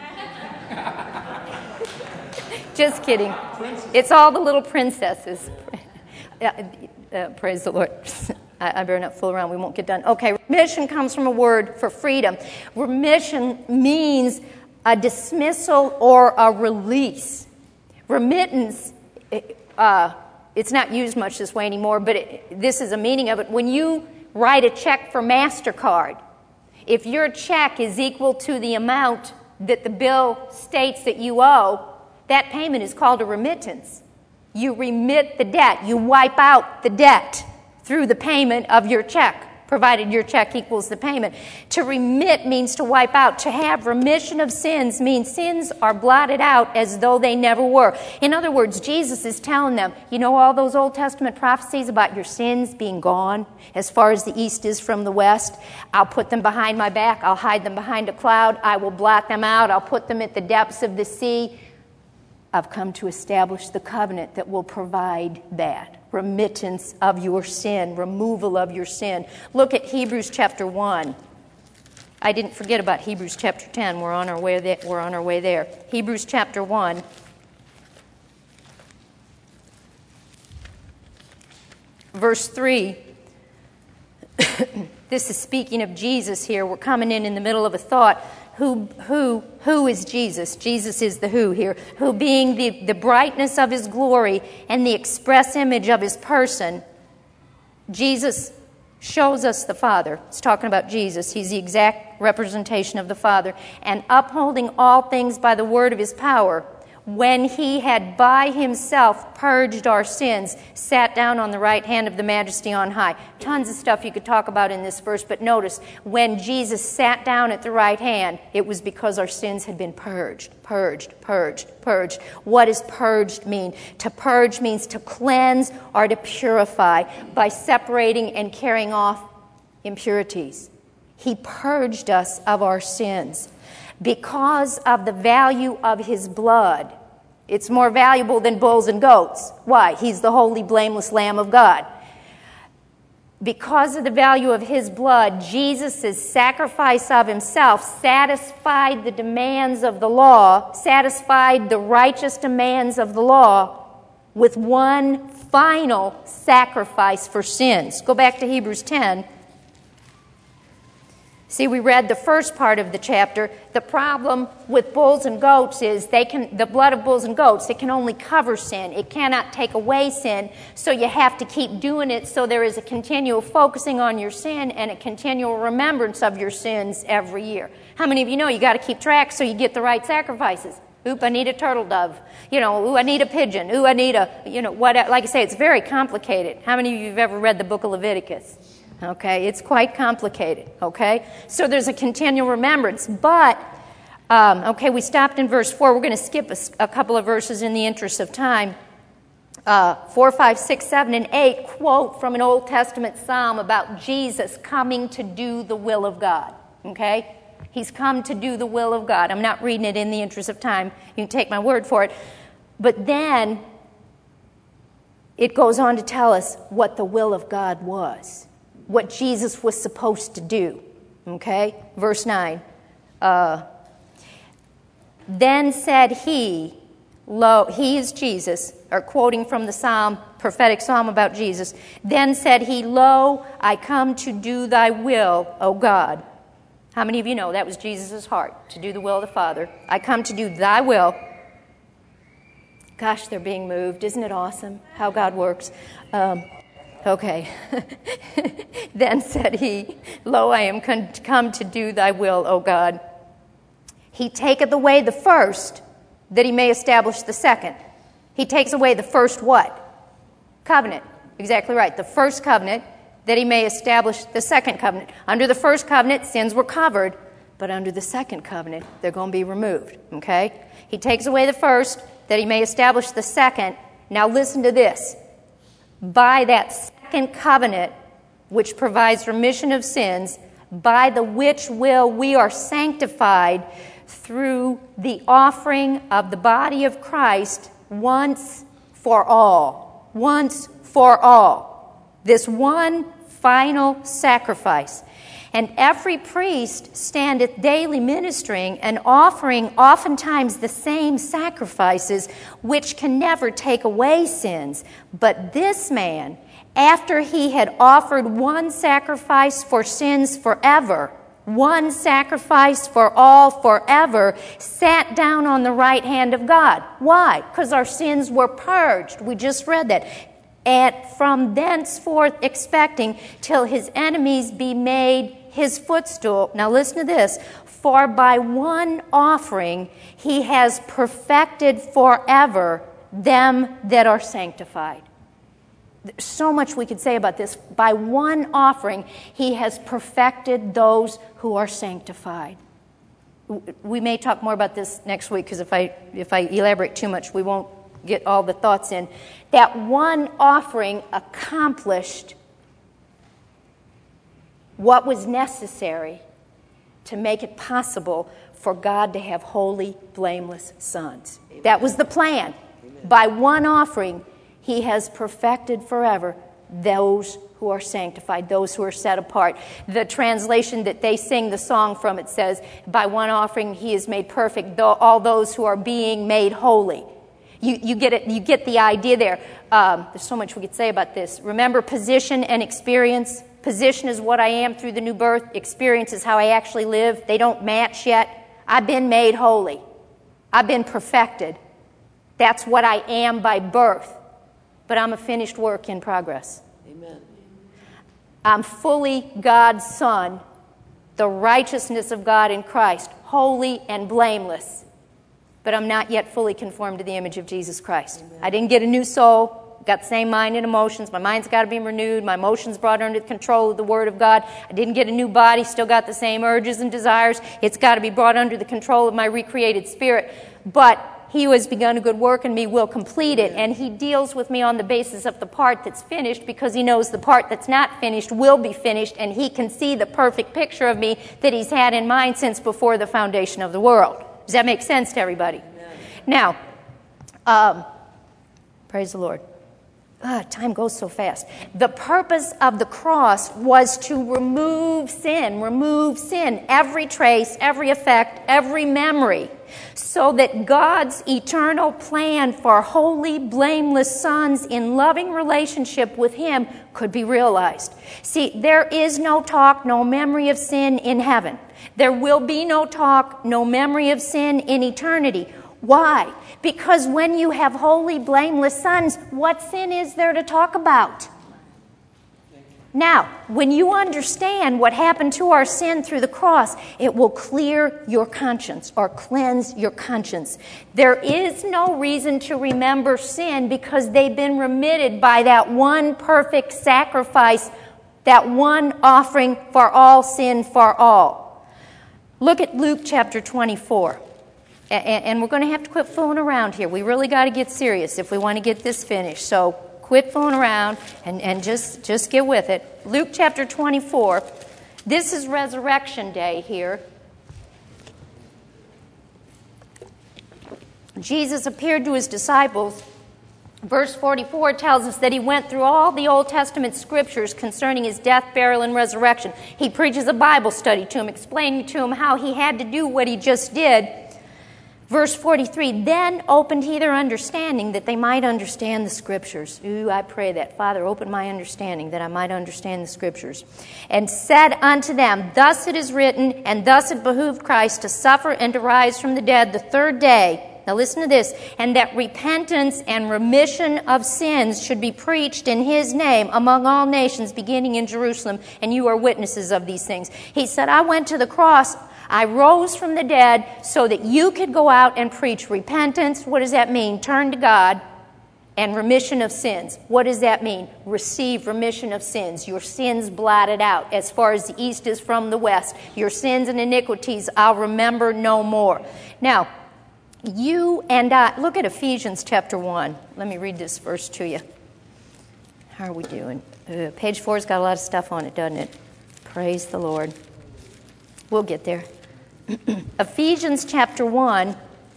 Just kidding. It's all the little princesses. uh, uh, praise the Lord. I, I better not fool around. We won't get done. Okay, remission comes from a word for freedom. Remission means a dismissal or a release. Remittance, uh, it's not used much this way anymore, but it, this is a meaning of it. When you write a check for MasterCard, if your check is equal to the amount that the bill states that you owe, that payment is called a remittance. You remit the debt. You wipe out the debt through the payment of your check, provided your check equals the payment. To remit means to wipe out. To have remission of sins means sins are blotted out as though they never were. In other words, Jesus is telling them, you know all those Old Testament prophecies about your sins being gone as far as the east is from the west? I'll put them behind my back. I'll hide them behind a cloud. I will blot them out. I'll put them at the depths of the sea. I've come to establish the covenant that will provide that. Remittance of your sin, removal of your sin. Look at Hebrews chapter one. I didn't forget about Hebrews chapter ten. We're on our way there. We're on our way there. Hebrews chapter one. Verse three. This is speaking of Jesus here. We're coming in in the middle of a thought. Who, who, who is Jesus? Jesus is the who here. Who being the, the brightness of his glory and the express image of his person, Jesus shows us the Father. It's talking about Jesus. He's the exact representation of the Father. And upholding all things by the word of his power, when he had by himself purged our sins, sat down on the right hand of the majesty on high. Tons of stuff you could talk about in this verse, but notice, when Jesus sat down at the right hand, it was because our sins had been purged, purged, purged, purged. What does purged mean? To purge means to cleanse or to purify by separating and carrying off impurities. He purged us of our sins. Because of the value of his blood. It's more valuable than bulls and goats. Why? He's the holy, blameless Lamb of God. Because of the value of his blood, Jesus' sacrifice of himself satisfied the demands of the law, satisfied the righteous demands of the law with one final sacrifice for sins. Go back to Hebrews ten. See, we read the first part of the chapter. The problem with bulls and goats is they can, the blood of bulls and goats, it can only cover sin. It cannot take away sin, so you have to keep doing it, so there is a continual focusing on your sin and a continual remembrance of your sins every year. How many of you know you got to keep track so you get the right sacrifices? Oop, I need a turtle dove. You know, ooh, I need a pigeon. Ooh, I need a, you know, what? Like I say, it's very complicated. How many of you have ever read the book of Leviticus? Okay, it's quite complicated, okay? So there's a continual remembrance. But, um, okay, we stopped in verse four. We're going to skip a, a couple of verses in the interest of time. Uh, four, five, six, seven, and eight quote from an Old Testament psalm about Jesus coming to do the will of God, okay? He's come to do the will of God. I'm not reading it in the interest of time. You can take my word for it. But then it goes on to tell us what the will of God was, what Jesus was supposed to do. Okay? Verse nine. Uh, then said he, lo, he is Jesus, or quoting from the psalm, prophetic psalm about Jesus. Then said he, lo, I come to do thy will, O God. How many of you know that was Jesus' heart, to do the will of the Father? I come to do thy will. Gosh, they're being moved. Isn't it awesome how God works? Um, okay. Then said he, lo, I am come to do thy will, O God. He taketh away the first, that he may establish the second. He takes away the first what? Covenant. Exactly right. The first covenant, that he may establish the second covenant. Under the first covenant, sins were covered, but under the second covenant, they're going to be removed, okay? He takes away the first, that he may establish the second. Now listen to this. By that second covenant, which provides remission of sins, by the which will we are sanctified through the offering of the body of Christ once for all. Once for all. This one final sacrifice. And every priest standeth daily ministering and offering oftentimes the same sacrifices, which can never take away sins. But this man, after he had offered one sacrifice for sins forever, one sacrifice for all forever, sat down on the right hand of God. Why? Because our sins were purged. We just read that. And from thenceforth expecting till his enemies be made his footstool. Now listen to this. For by one offering he has perfected forever them that are sanctified. There's so much we could say about this. By one offering he has perfected those who are sanctified. We may talk more about this next week, because if I if I elaborate too much, we won't get all the thoughts in. That one offering accomplished what was necessary to make it possible for God to have holy, blameless sons. Amen. That was the plan. Amen. By one offering, he has perfected forever those who are sanctified, those who are set apart. The translation that they sing the song from, it says, by one offering he is made perfect, all those who are being made holy. You, you get it. You get the idea there. Um, there's so much we could say about this. Remember, position and experience. Position is what I am through the new birth. Experience is how I actually live. They don't match yet. I've been made holy. I've been perfected. That's what I am by birth. But I'm a finished work in progress. Amen. I'm fully God's son, the righteousness of God in Christ, holy and blameless. But I'm not yet fully conformed to the image of Jesus Christ. Amen. I didn't get a new soul, got the same mind and emotions. My mind's got to be renewed. My emotions brought under the control of the Word of God. I didn't get a new body, still got the same urges and desires. It's got to be brought under the control of my recreated spirit. But he who has begun a good work in me will complete it, and he deals with me on the basis of the part that's finished, because he knows the part that's not finished will be finished, and he can see the perfect picture of me that he's had in mind since before the foundation of the world. Does that make sense to everybody? Amen. Now, um, praise the Lord. Ah, time goes so fast. The purpose of the cross was to remove sin, remove sin, every trace, every effect, every memory, so that God's eternal plan for holy, blameless sons in loving relationship with Him could be realized. See, there is no talk, no memory of sin in heaven. There will be no talk, no memory of sin in eternity. Why? Because when you have holy, blameless sons, what sin is there to talk about? Now, when you understand what happened to our sin through the cross, it will clear your conscience or cleanse your conscience. There is no reason to remember sin because they've been remitted by that one perfect sacrifice, that one offering for all sin for all. Look at Luke chapter twenty-four. And we're going to have to quit fooling around here. We really got to get serious if we want to get this finished. So quit fooling around and, and just, just get with it. Luke chapter twenty-four. This is Resurrection Day here. Jesus appeared to his disciples. Verse forty-four tells us that he went through all the Old Testament scriptures concerning his death, burial, and resurrection. He preaches a Bible study to him, explaining to him how he had to do what he just did. Verse forty-three, then opened he their understanding that they might understand the Scriptures. Ooh, I pray that. Father, open my understanding that I might understand the Scriptures. And said unto them, thus it is written, and thus it behooved Christ to suffer and to rise from the dead the third day. Now listen to this. And that repentance and remission of sins should be preached in his name among all nations, beginning in Jerusalem. And you are witnesses of these things. He said, I went to the cross. I rose from the dead so that you could go out and preach repentance. What does that mean? Turn to God. And remission of sins. What does that mean? Receive remission of sins. Your sins blotted out as far as the east is from the west. Your sins and iniquities I'll remember no more. Now, you and I, look at Ephesians chapter one. Let me read this verse to you. How are we doing? Uh, page four's got a lot of stuff on it, doesn't it? Praise the Lord. We'll get there. Ephesians chapter one.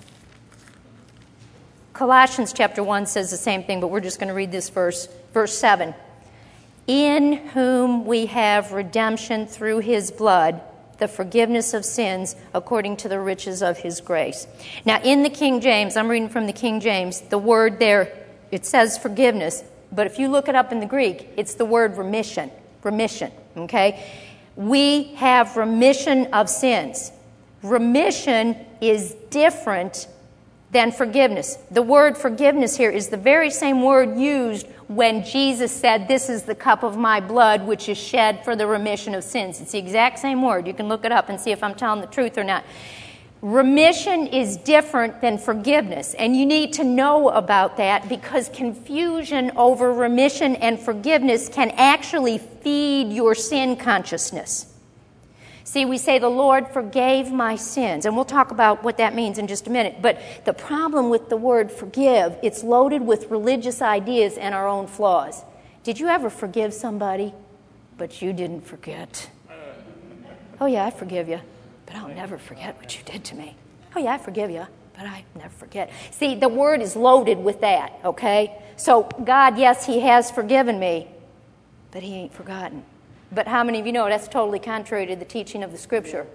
Colossians chapter one says the same thing, but we're just going to read this verse. Verse seven. In whom we have redemption through his blood, the forgiveness of sins according to the riches of his grace. Now, in the King James, I'm reading from the King James, the word there, it says forgiveness, but if you look it up in the Greek, it's the word remission. Remission, okay? We have remission of sins. Remission is different than forgiveness. The word forgiveness here is the very same word used when Jesus said, this is the cup of my blood which is shed for the remission of sins. It's the exact same word. You can look it up and see if I'm telling the truth or not. Remission is different than forgiveness, and you need to know about that because confusion over remission and forgiveness can actually feed your sin consciousness. See, we say the Lord forgave my sins, and we'll talk about what that means in just a minute. But the problem with the word forgive, it's loaded with religious ideas and our own flaws. Did you ever forgive somebody, but you didn't forget? Oh, yeah, I forgive you, but I'll never forget what you did to me. Oh, yeah, I forgive you, but I never forget. See, the word is loaded with that, okay? So God, yes, he has forgiven me, but he ain't forgotten. But how many of you know that's totally contrary to the teaching of the Scripture?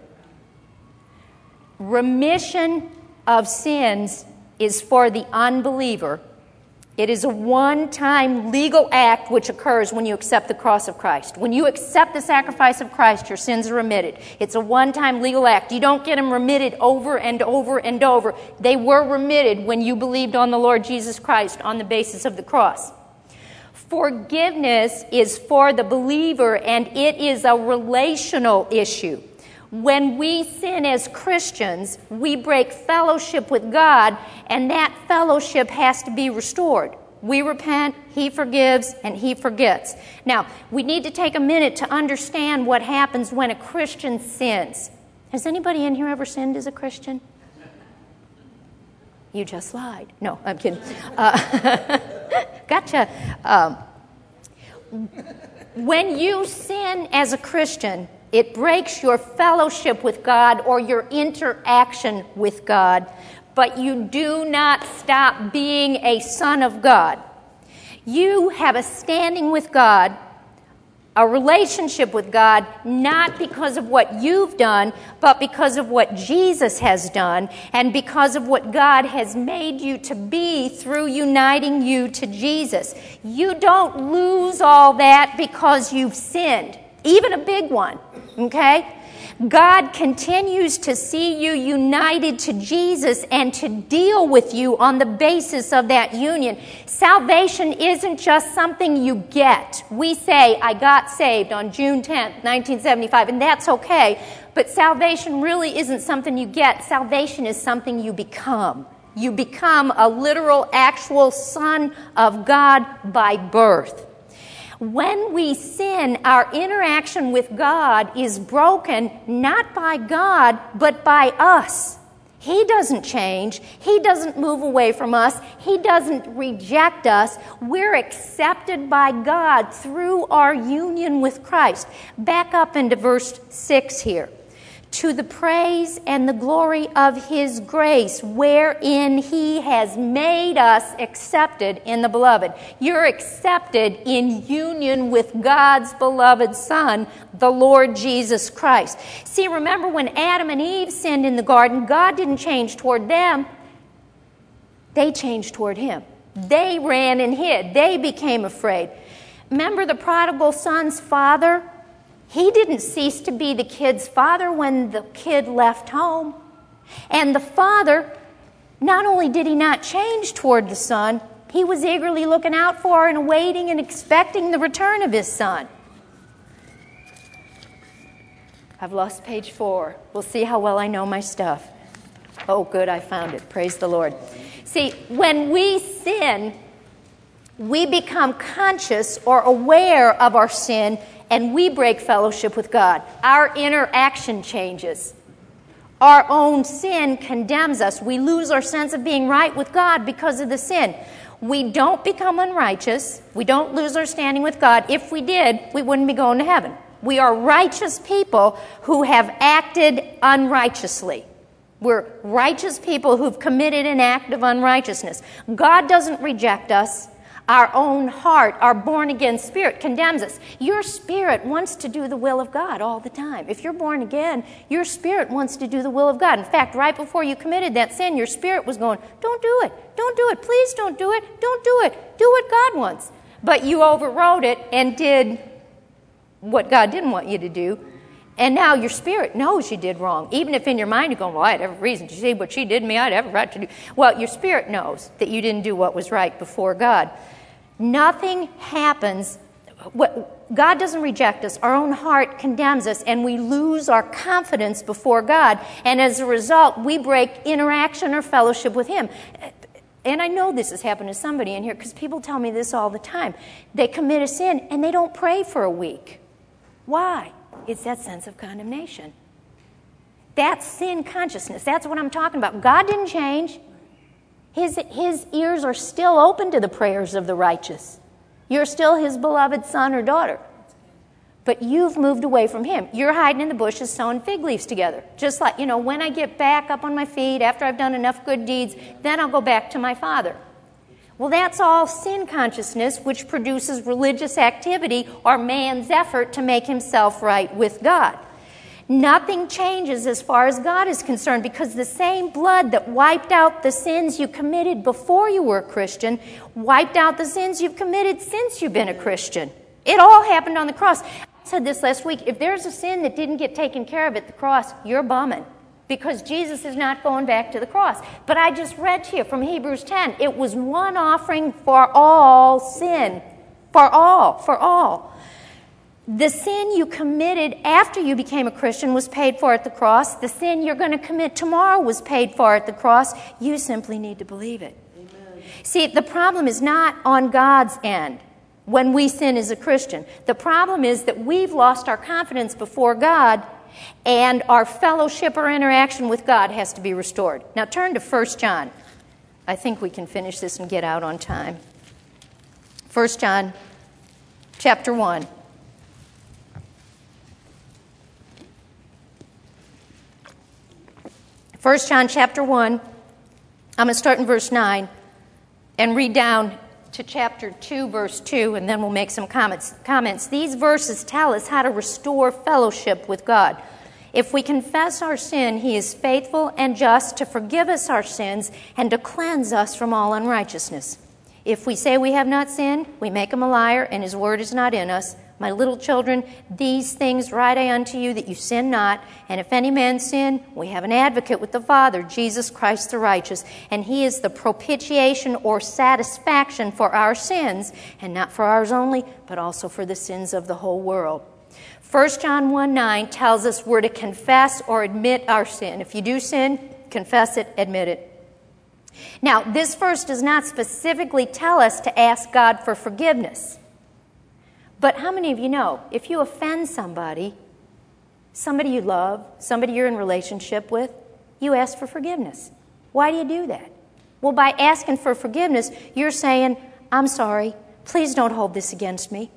Remission of sins is for the unbeliever. It is a one-time legal act which occurs when you accept the cross of Christ. When you accept the sacrifice of Christ, your sins are remitted. It's a one-time legal act. You don't get them remitted over and over and over. They were remitted when you believed on the Lord Jesus Christ on the basis of the cross. Forgiveness is for the believer, and it is a relational issue. When we sin as Christians, we break fellowship with God, and that fellowship has to be restored. We repent, he forgives, and he forgets. Now, we need to take a minute to understand what happens when a Christian sins. Has anybody in here ever sinned as a Christian? You just lied. No, I'm kidding. Uh, gotcha. Um, when you sin as a Christian, it breaks your fellowship with God or your interaction with God, but you do not stop being a son of God. You have a standing with God, a relationship with God, not because of what you've done, but because of what Jesus has done and because of what God has made you to be through uniting you to Jesus. You don't lose all that because you've sinned, even a big one, okay? God continues to see you united to Jesus and to deal with you on the basis of that union. Salvation isn't just something you get. We say, I got saved on June tenth, nineteen seventy-five, and that's okay. But salvation really isn't something you get. Salvation is something you become. You become a literal, actual son of God by birth. When we sin, our interaction with God is broken not by God, but by us. He doesn't change. He doesn't move away from us. He doesn't reject us. We're accepted by God through our union with Christ. Back up into verse six here. To the praise and the glory of His grace, wherein He has made us accepted in the beloved. You're accepted in union with God's beloved Son, the Lord Jesus Christ. See, remember when Adam and Eve sinned in the garden, God didn't change toward them. They changed toward Him. They ran and hid. They became afraid. Remember the prodigal son's father? He didn't cease to be the kid's father when the kid left home. And the father, not only did he not change toward the son, he was eagerly looking out for and awaiting and expecting the return of his son. I've lost page four. We'll see how well I know my stuff. Oh, good, I found it. Praise the Lord. See, when we sin, we become conscious or aware of our sin, and we break fellowship with God. Our interaction changes. Our own sin condemns us. We lose our sense of being right with God because of the sin. We don't become unrighteous. We don't lose our standing with God. If we did, we wouldn't be going to heaven. We are righteous people who have acted unrighteously. We're righteous people who've committed an act of unrighteousness. God doesn't reject us. Our own heart, our born-again spirit condemns us. Your spirit wants to do the will of God all the time. If you're born again, your spirit wants to do the will of God. In fact, right before you committed that sin, your spirit was going, don't do it, don't do it, please don't do it, don't do it, do what God wants. But you overrode it and did what God didn't want you to do. And now your spirit knows you did wrong. Even if in your mind you're going, well, I had every reason to see what she did to me, I had every right to do. Well, your spirit knows that you didn't do what was right before God. Nothing happens. God doesn't reject us. Our own heart condemns us, and we lose our confidence before God. And as a result, we break interaction or fellowship with Him. And I know this has happened to somebody in here because people tell me this all the time. They commit a sin, and they don't pray for a week. Why? It's that sense of condemnation. That's sin consciousness. That's what I'm talking about. God didn't change. His, his ears are still open to the prayers of the righteous. You're still His beloved son or daughter. But you've moved away from Him. You're hiding in the bushes sewing fig leaves together. Just like, you know, when I get back up on my feet after I've done enough good deeds, then I'll go back to my Father. Well, that's all sin consciousness, which produces religious activity or man's effort to make himself right with God. Nothing changes as far as God is concerned because the same blood that wiped out the sins you committed before you were a Christian wiped out the sins you've committed since you've been a Christian. It all happened on the cross. I said this last week. If there's a sin that didn't get taken care of at the cross, you're bumming because Jesus is not going back to the cross. But I just read to you from Hebrews ten. It was one offering for all sin. For all. For all. The sin you committed after you became a Christian was paid for at the cross. The sin you're going to commit tomorrow was paid for at the cross. You simply need to believe it. Amen. See, the problem is not on God's end when we sin as a Christian. The problem is that we've lost our confidence before God, and our fellowship or interaction with God has to be restored. Now turn to First John. I think we can finish this and get out on time. First John chapter one. First John chapter one, I'm going to start in verse nine and read down to chapter two, verse two, and then we'll make some comments. comments. These verses tell us how to restore fellowship with God. If we confess our sin, He is faithful and just to forgive us our sins and to cleanse us from all unrighteousness. If we say we have not sinned, we make Him a liar and His word is not in us. My little children, these things write I unto you, that you sin not. And if any man sin, we have an advocate with the Father, Jesus Christ the righteous. And he is the propitiation or satisfaction for our sins, and not for ours only, but also for the sins of the whole world. First John one nine tells us we're to confess or admit our sin. If you do sin, confess it, admit it. Now, this verse does not specifically tell us to ask God for forgiveness. But how many of you know, if you offend somebody, somebody you love, somebody you're in relationship with, you ask for forgiveness. Why do you do that? Well, by asking for forgiveness, you're saying, I'm sorry, please don't hold this against me.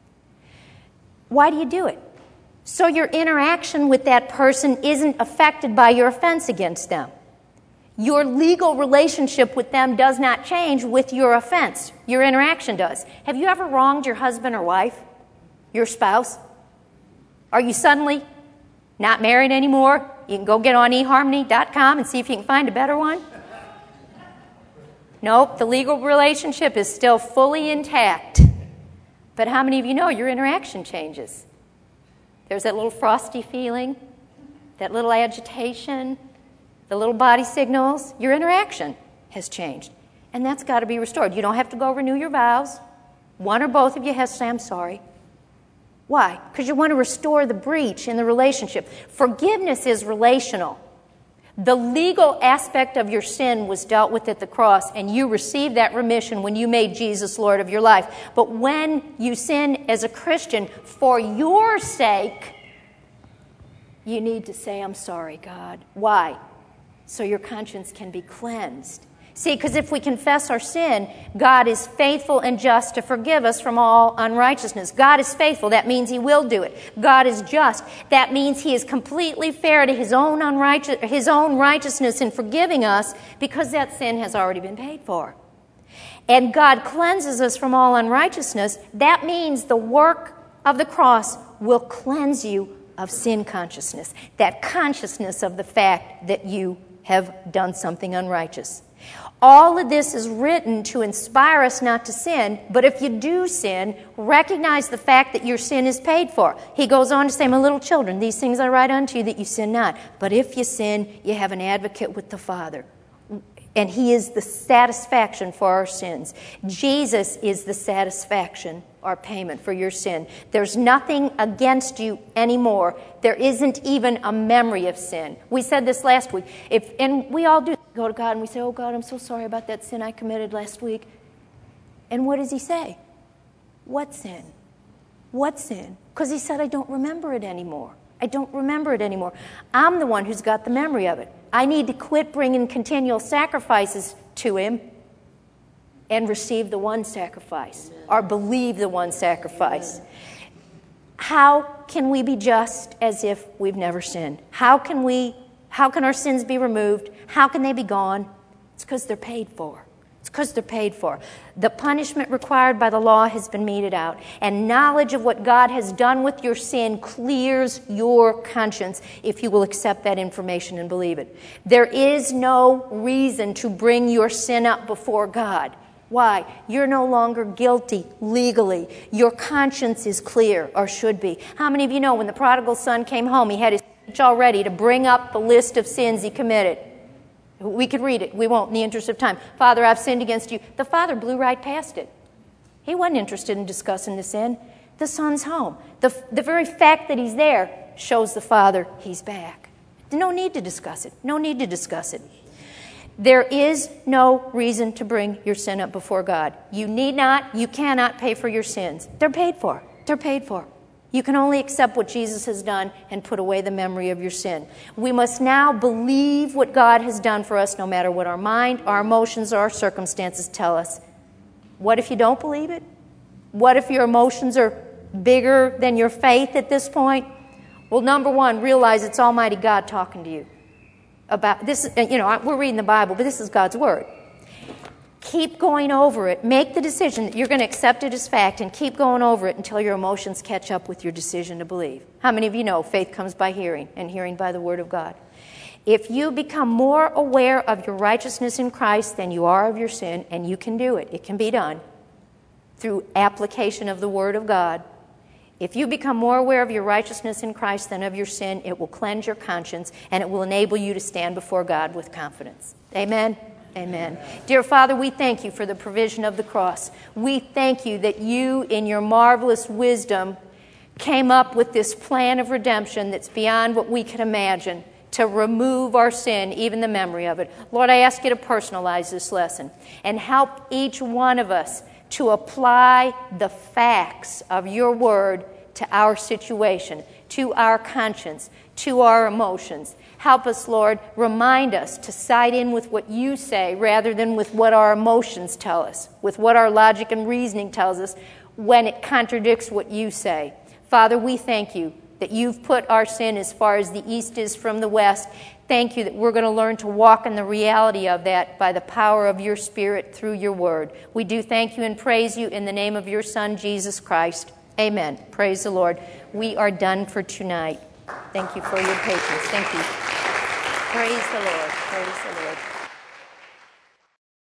Why do you do it? So your interaction with that person isn't affected by your offense against them. Your legal relationship with them does not change with your offense. Your interaction does. Have you ever wronged your husband or wife? Your spouse? Are you suddenly not married anymore? You can go get on e harmony dot com and see if you can find a better one. Nope, the legal relationship is still fully intact. But how many of you know your interaction changes? There's that little frosty feeling, that little agitation, the little body signals. Your interaction has changed. And that's got to be restored. You don't have to go renew your vows. One or both of you has to say, I'm sorry. Why? Because you want to restore the breach in the relationship. Forgiveness is relational. The legal aspect of your sin was dealt with at the cross, and you received that remission when you made Jesus Lord of your life. But when you sin as a Christian, for your sake, you need to say, I'm sorry, God. Why? So your conscience can be cleansed. See, because if we confess our sin, God is faithful and just to forgive us from all unrighteousness. God is faithful. That means He will do it. God is just. That means He is completely fair to His own unrighteous, His own righteousness in forgiving us, because that sin has already been paid for. And God cleanses us from all unrighteousness. That means the work of the cross will cleanse you of sin consciousness, that consciousness of the fact that you have done something unrighteous. All of this is written to inspire us not to sin, but if you do sin, recognize the fact that your sin is paid for. He goes on to say, my little children, these things I write unto you that you sin not. But if you sin, you have an advocate with the Father. And He is the satisfaction for our sins. Jesus is the satisfaction, our payment for your sin. There's nothing against you anymore. There isn't even a memory of sin. We said this last week. If, and we all do go to God and we say, oh God, I'm so sorry about that sin I committed last week. And what does He say? What sin? What sin? Because He said, I don't remember it anymore. I don't remember it anymore. I'm the one who's got the memory of it. I need to quit bringing continual sacrifices to Him and receive the one sacrifice, or believe the one sacrifice. How can we be just as if we've never sinned? How can we, how can our sins be removed? How can they be gone? It's because they're paid for. It's because they're paid for. The punishment required by the law has been meted out, and knowledge of what God has done with your sin clears your conscience if you will accept that information and believe it. There is no reason to bring your sin up before God. Why? You're no longer guilty legally. Your conscience is clear, or should be. How many of you know when the prodigal son came home, he had his speech all ready to bring up the list of sins he committed? We could read it. We won't in the interest of time. Father, I've sinned against you. The father blew right past it. He wasn't interested in discussing the sin. The son's home. The, the very fact that he's there shows the father he's back. No need to discuss it. No need to discuss it. There is no reason to bring your sin up before God. You need not, you cannot pay for your sins. They're paid for. They're paid for. You can only accept what Jesus has done and put away the memory of your sin. We must now believe what God has done for us, no matter what our mind, our emotions, or our circumstances tell us. What if you don't believe it? What if your emotions are bigger than your faith at this point? Well, number one, realize it's Almighty God talking to you about this. You know, we're reading the Bible, but this is God's Word. Keep going over it. Make the decision that you're going to accept it as fact, and keep going over it until your emotions catch up with your decision to believe. How many of you know faith comes by hearing, and hearing by the Word of God? If you become more aware of your righteousness in Christ than you are of your sin, and you can do it, it can be done through application of the Word of God, If you become more aware of your righteousness in Christ than of your sin, it will cleanse your conscience and it will enable you to stand before God with confidence. Amen? Amen. Dear Father, we thank you for the provision of the cross. We thank you that you, in your marvelous wisdom, came up with this plan of redemption that's beyond what we can imagine to remove our sin, even the memory of it. Lord, I ask you to personalize this lesson and help each one of us to apply the facts of your word to our situation, to our conscience, to our emotions. Help us, Lord, remind us to side in with what you say rather than with what our emotions tell us, with what our logic and reasoning tells us when it contradicts what you say. Father, we thank you that you've put our sin as far as the east is from the west. Thank you that we're going to learn to walk in the reality of that by the power of your Spirit through your word. We do thank you and praise you in the name of your Son, Jesus Christ. Amen. Praise the Lord. We are done for tonight. Thank you for your patience. Thank you. Praise the Lord. Praise the Lord.